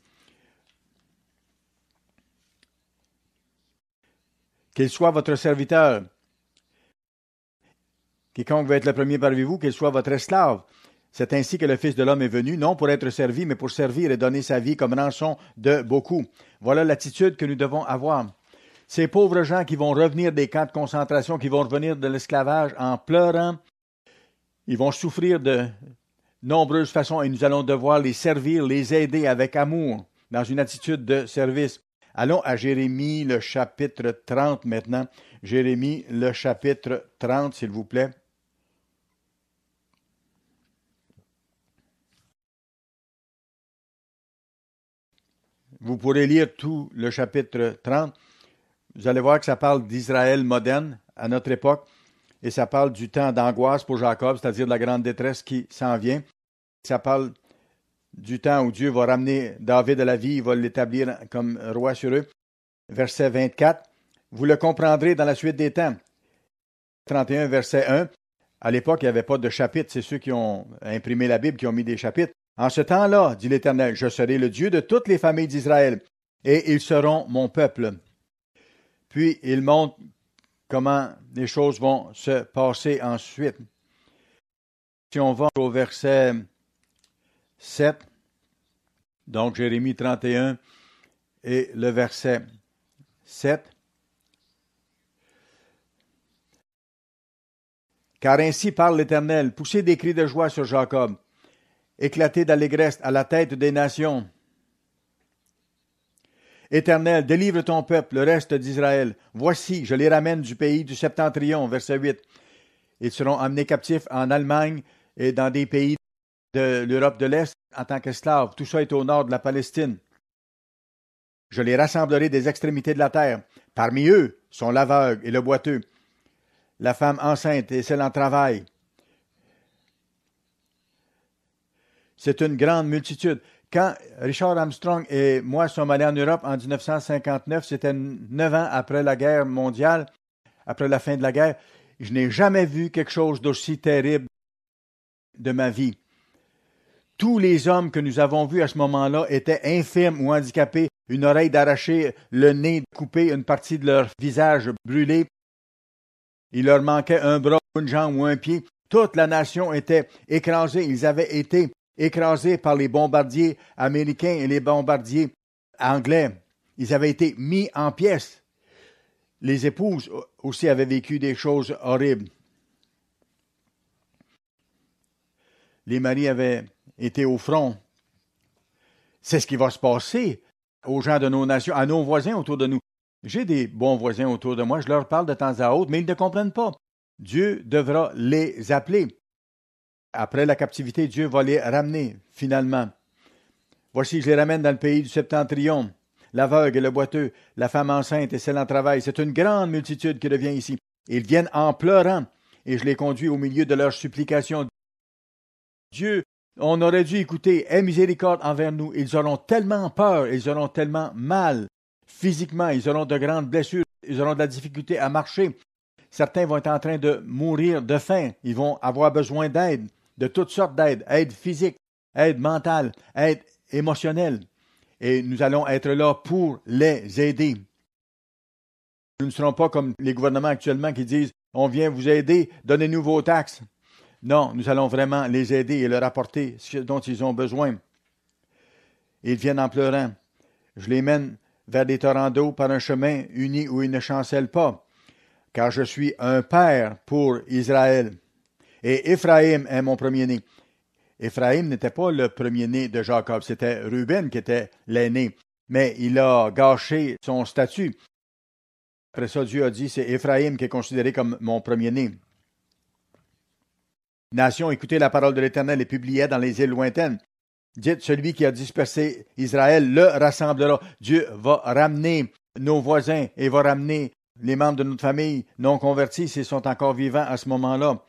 Qu'il soit votre serviteur. Quiconque veut être le premier parmi vous, qu'il soit votre esclave. C'est ainsi que le Fils de l'homme est venu, non pour être servi, mais pour servir et donner sa vie comme rançon de beaucoup. Voilà l'attitude que nous devons avoir. Ces pauvres gens qui vont revenir des camps de concentration, qui vont revenir de l'esclavage en pleurant, ils vont souffrir de nombreuses façons et nous allons devoir les servir, les aider avec amour, dans une attitude de service. Allons à Jérémie, le chapitre trente maintenant. Jérémie, le chapitre trente, s'il vous plaît. Vous pourrez lire tout le chapitre trente. Vous allez voir que ça parle d'Israël moderne à notre époque et ça parle du temps d'angoisse pour Jacob, c'est-à-dire de la grande détresse qui s'en vient. Ça parle du temps où Dieu va ramener David à la vie, il va l'établir comme roi sur eux. Verset vingt-quatre, vous le comprendrez dans la suite des temps. trente et un, verset un, à l'époque, il n'y avait pas de chapitre, c'est ceux qui ont imprimé la Bible qui ont mis des chapitres. En ce temps-là, dit l'Éternel, je serai le Dieu de toutes les familles d'Israël, et ils seront mon peuple. Puis, il montre comment les choses vont se passer ensuite. Si on va au verset sept, donc Jérémie trente et un, et le verset sept. Car ainsi parle l'Éternel, poussez des cris de joie sur Jacob, éclatez d'allégresse à la tête des nations. Éternel, délivre ton peuple, le reste d'Israël. Voici, je les ramène du pays du septentrion, verset huit. Ils seront amenés captifs en Allemagne et dans des pays de l'Europe de l'Est en tant qu'esclaves. Tout ça est au nord de la Palestine. Je les rassemblerai des extrémités de la terre. Parmi eux sont l'aveugle et le boiteux, la femme enceinte et celle en travail. C'est une grande multitude. Quand Richard Armstrong et moi sommes allés en Europe en dix-neuf cent cinquante-neuf, c'était neuf ans après la guerre mondiale, après la fin de la guerre, je n'ai jamais vu quelque chose d'aussi terrible de ma vie. Tous les hommes que nous avons vus à ce moment-là étaient infirmes ou handicapés, une oreille d'arrachée, le nez coupé, une partie de leur visage brûlé. Il leur manquait un bras, une jambe ou un pied. Toute la nation était écrasée. Ils avaient été écrasés par les bombardiers américains et les bombardiers anglais. Ils avaient été mis en pièces. Les épouses aussi avaient vécu des choses horribles. Les maris avaient été au front. C'est ce qui va se passer aux gens de nos nations, à nos voisins autour de nous. J'ai des bons voisins autour de moi, je leur parle de temps à autre, mais ils ne comprennent pas. Dieu devra les appeler. Après la captivité, Dieu va les ramener, finalement. Voici, je les ramène dans le pays du Septentrion. L'aveugle et le boiteux, la femme enceinte et celle en travail. C'est une grande multitude qui revient ici. Ils viennent en pleurant, et je les conduis au milieu de leurs supplications. Dieu, on aurait dû écouter, aie miséricorde envers nous. Ils auront tellement peur, ils auront tellement mal physiquement, ils auront de grandes blessures, ils auront de la difficulté à marcher. Certains vont être en train de mourir de faim. Ils vont avoir besoin d'aide, de toutes sortes d'aide, aide physique, aide mentale, aide émotionnelle. Et nous allons être là pour les aider. Nous ne serons pas comme les gouvernements actuellement qui disent « On vient vous aider, donnez-nous vos taxes ». Non, nous allons vraiment les aider et leur apporter ce dont ils ont besoin. Ils viennent en pleurant. Je les mène vers des torrents d'eau par un chemin uni où ils ne chancellent pas, car je suis un père pour Israël. Et Éphraïm est mon premier-né. Éphraïm n'était pas le premier-né de Jacob, c'était Ruben qui était l'aîné, mais il a gâché son statut. Après ça, Dieu a dit, c'est Éphraïm qui est considéré comme mon premier-né. Nation, écoutez la parole de l'Éternel et publiez dans les îles lointaines. Dites, celui qui a dispersé Israël le rassemblera. Dieu va ramener nos voisins et va ramener les membres de notre famille non convertis s'ils sont encore vivants à ce moment-là.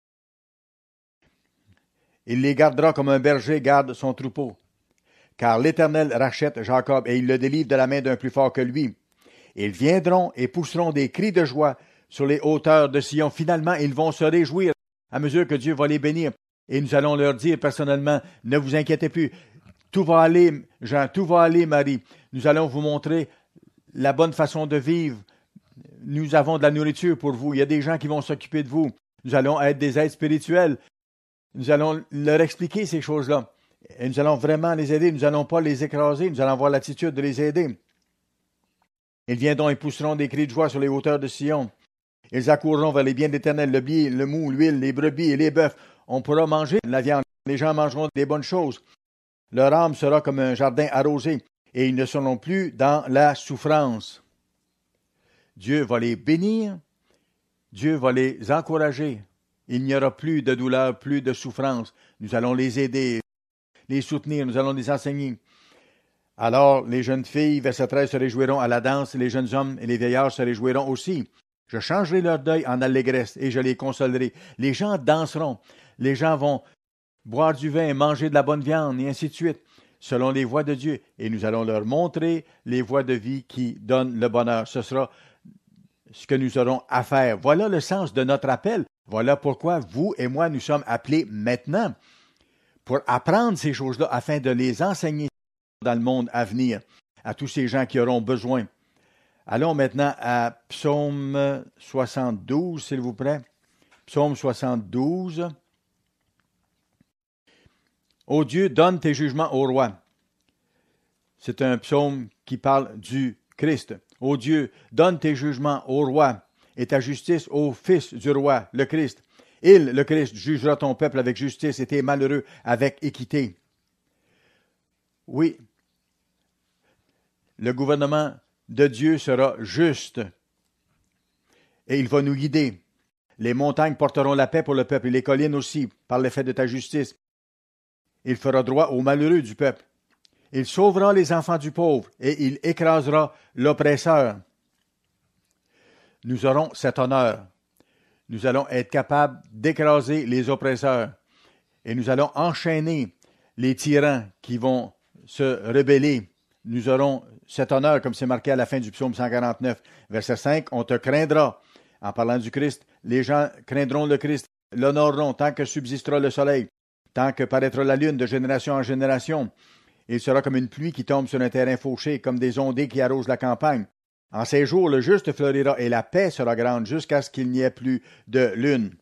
Il les gardera comme un berger garde son troupeau. Car l'Éternel rachète Jacob et il le délivre de la main d'un plus fort que lui. Ils viendront et pousseront des cris de joie sur les hauteurs de Sion. Finalement, ils vont se réjouir à mesure que Dieu va les bénir. Et nous allons leur dire personnellement, ne vous inquiétez plus, tout va aller, Jean, tout va aller, Marie. Nous allons vous montrer la bonne façon de vivre. Nous avons de la nourriture pour vous. Il y a des gens qui vont s'occuper de vous. Nous allons être des aides spirituelles. Nous allons leur expliquer ces choses-là. Et nous allons vraiment les aider. Nous n'allons pas les écraser. Nous allons avoir l'attitude de les aider. Ils viendront et pousseront des cris de joie sur les hauteurs de Sion. Ils accourront vers les biens d'Éternel, le blé, le mou, l'huile, les brebis et les bœufs. On pourra manger la viande. Les gens mangeront des bonnes choses. Leur âme sera comme un jardin arrosé, et ils ne seront plus dans la souffrance. Dieu va les bénir. Dieu va les encourager. Il n'y aura plus de douleur, plus de souffrance. Nous allons les aider, les soutenir, nous allons les enseigner. Alors les jeunes filles, verset treize, se réjouiront à la danse, et les jeunes hommes et les vieillards se réjouiront aussi. Je changerai leur deuil en allégresse et je les consolerai. Les gens danseront. Les gens vont boire du vin, manger de la bonne viande, et ainsi de suite, selon les voies de Dieu. Et nous allons leur montrer les voies de vie qui donnent le bonheur. Ce sera ce que nous aurons à faire. Voilà le sens de notre appel. Voilà pourquoi vous et moi, nous sommes appelés maintenant pour apprendre ces choses-là afin de les enseigner dans le monde à venir à tous ces gens qui auront besoin. Allons maintenant à Psaume soixante-douze, s'il vous plaît. Psaume soixante-douze. Ô Dieu, donne tes jugements au roi. C'est un psaume qui parle du Christ. Ô Dieu, donne tes jugements au roi et ta justice au Fils du roi, le Christ. Il, le Christ, jugera ton peuple avec justice et tes malheureux avec équité. Oui, le gouvernement de Dieu sera juste et il va nous guider. Les montagnes porteront la paix pour le peuple, et les collines aussi, par l'effet de ta justice. Il fera droit aux malheureux du peuple. Il sauvera les enfants du pauvre, et il écrasera l'oppresseur. Nous aurons cet honneur. Nous allons être capables d'écraser les oppresseurs, et nous allons enchaîner les tyrans qui vont se rebeller. Nous aurons cet honneur, comme c'est marqué à la fin du psaume cent quarante-neuf, verset cinq, on te craindra. En parlant du Christ, les gens craindront le Christ, l'honoreront tant que subsistera le soleil, tant que paraîtra la lune de génération en génération. Il sera comme une pluie qui tombe sur un terrain fauché, comme des ondées qui arrosent la campagne. En ces jours, le juste fleurira et la paix sera grande jusqu'à ce qu'il n'y ait plus de lune.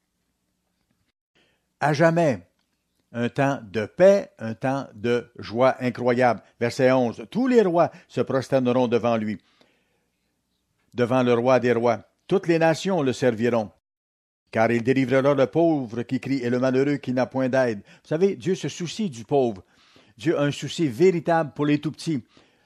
À jamais, un temps de paix, un temps de joie incroyable. Verset onze. Tous les rois se prosterneront devant lui, devant le roi des rois. Toutes les nations le serviront, car il délivrera le pauvre qui crie et le malheureux qui n'a point d'aide. Vous savez, Dieu se soucie du pauvre. Dieu a un souci véritable pour les tout-petits.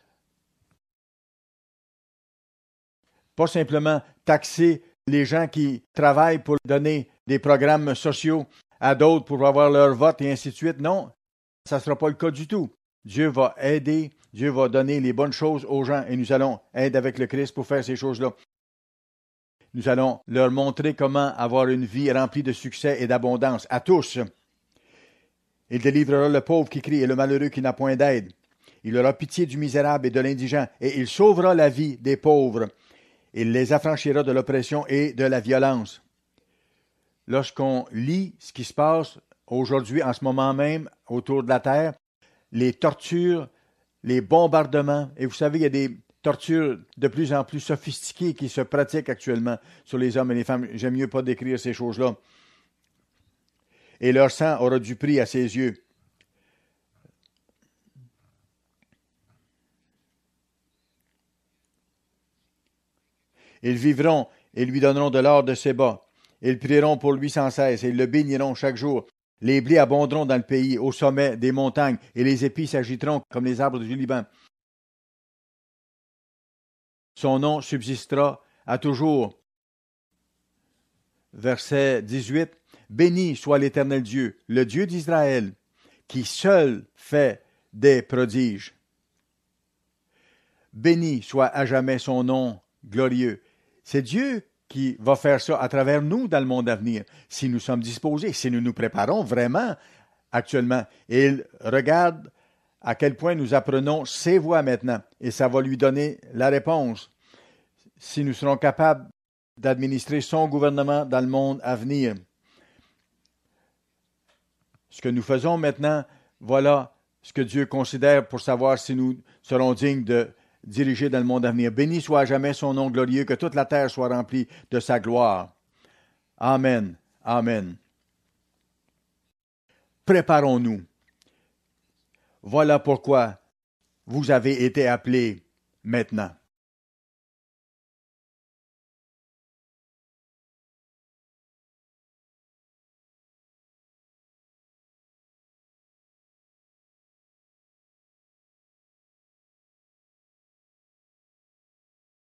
Pas simplement taxer les gens qui travaillent pour donner des programmes sociaux à d'autres pour avoir leur vote et ainsi de suite. Non, ça ne sera pas le cas du tout. Dieu va aider, Dieu va donner les bonnes choses aux gens et nous allons aider avec le Christ pour faire ces choses-là. Nous allons leur montrer comment avoir une vie remplie de succès et d'abondance à tous. Il délivrera le pauvre qui crie et le malheureux qui n'a point d'aide. Il aura pitié du misérable et de l'indigent, et il sauvera la vie des pauvres. Il les affranchira de l'oppression et de la violence. Lorsqu'on lit ce qui se passe aujourd'hui, en ce moment même, autour de la terre, les tortures, les bombardements, et vous savez, il y a des tortures de plus en plus sophistiquées qui se pratiquent actuellement sur les hommes et les femmes. J'aime mieux pas décrire ces choses-là. Et leur sang aura du prix à ses yeux. Ils vivront et lui donneront de l'or de Séba. Ils prieront pour lui sans cesse et ils le béniront chaque jour. Les blés abonderont dans le pays, au sommet des montagnes, et les épis s'agiteront comme les arbres du Liban. Son nom subsistera à toujours. Verset dix-huit. Béni soit l'Éternel Dieu, le Dieu d'Israël, qui seul fait des prodiges. Béni soit à jamais son nom glorieux. C'est Dieu qui va faire ça à travers nous dans le monde à venir, si nous sommes disposés, si nous nous préparons vraiment actuellement. Et il regarde à quel point nous apprenons ses voies maintenant, et ça va lui donner la réponse, si nous serons capables d'administrer son gouvernement dans le monde à venir. Ce que nous faisons maintenant, voilà ce que Dieu considère pour savoir si nous serons dignes de diriger dans le monde à venir. Béni soit à jamais son nom glorieux, que toute la terre soit remplie de sa gloire. Amen. Amen. Préparons-nous. Voilà pourquoi vous avez été appelés maintenant.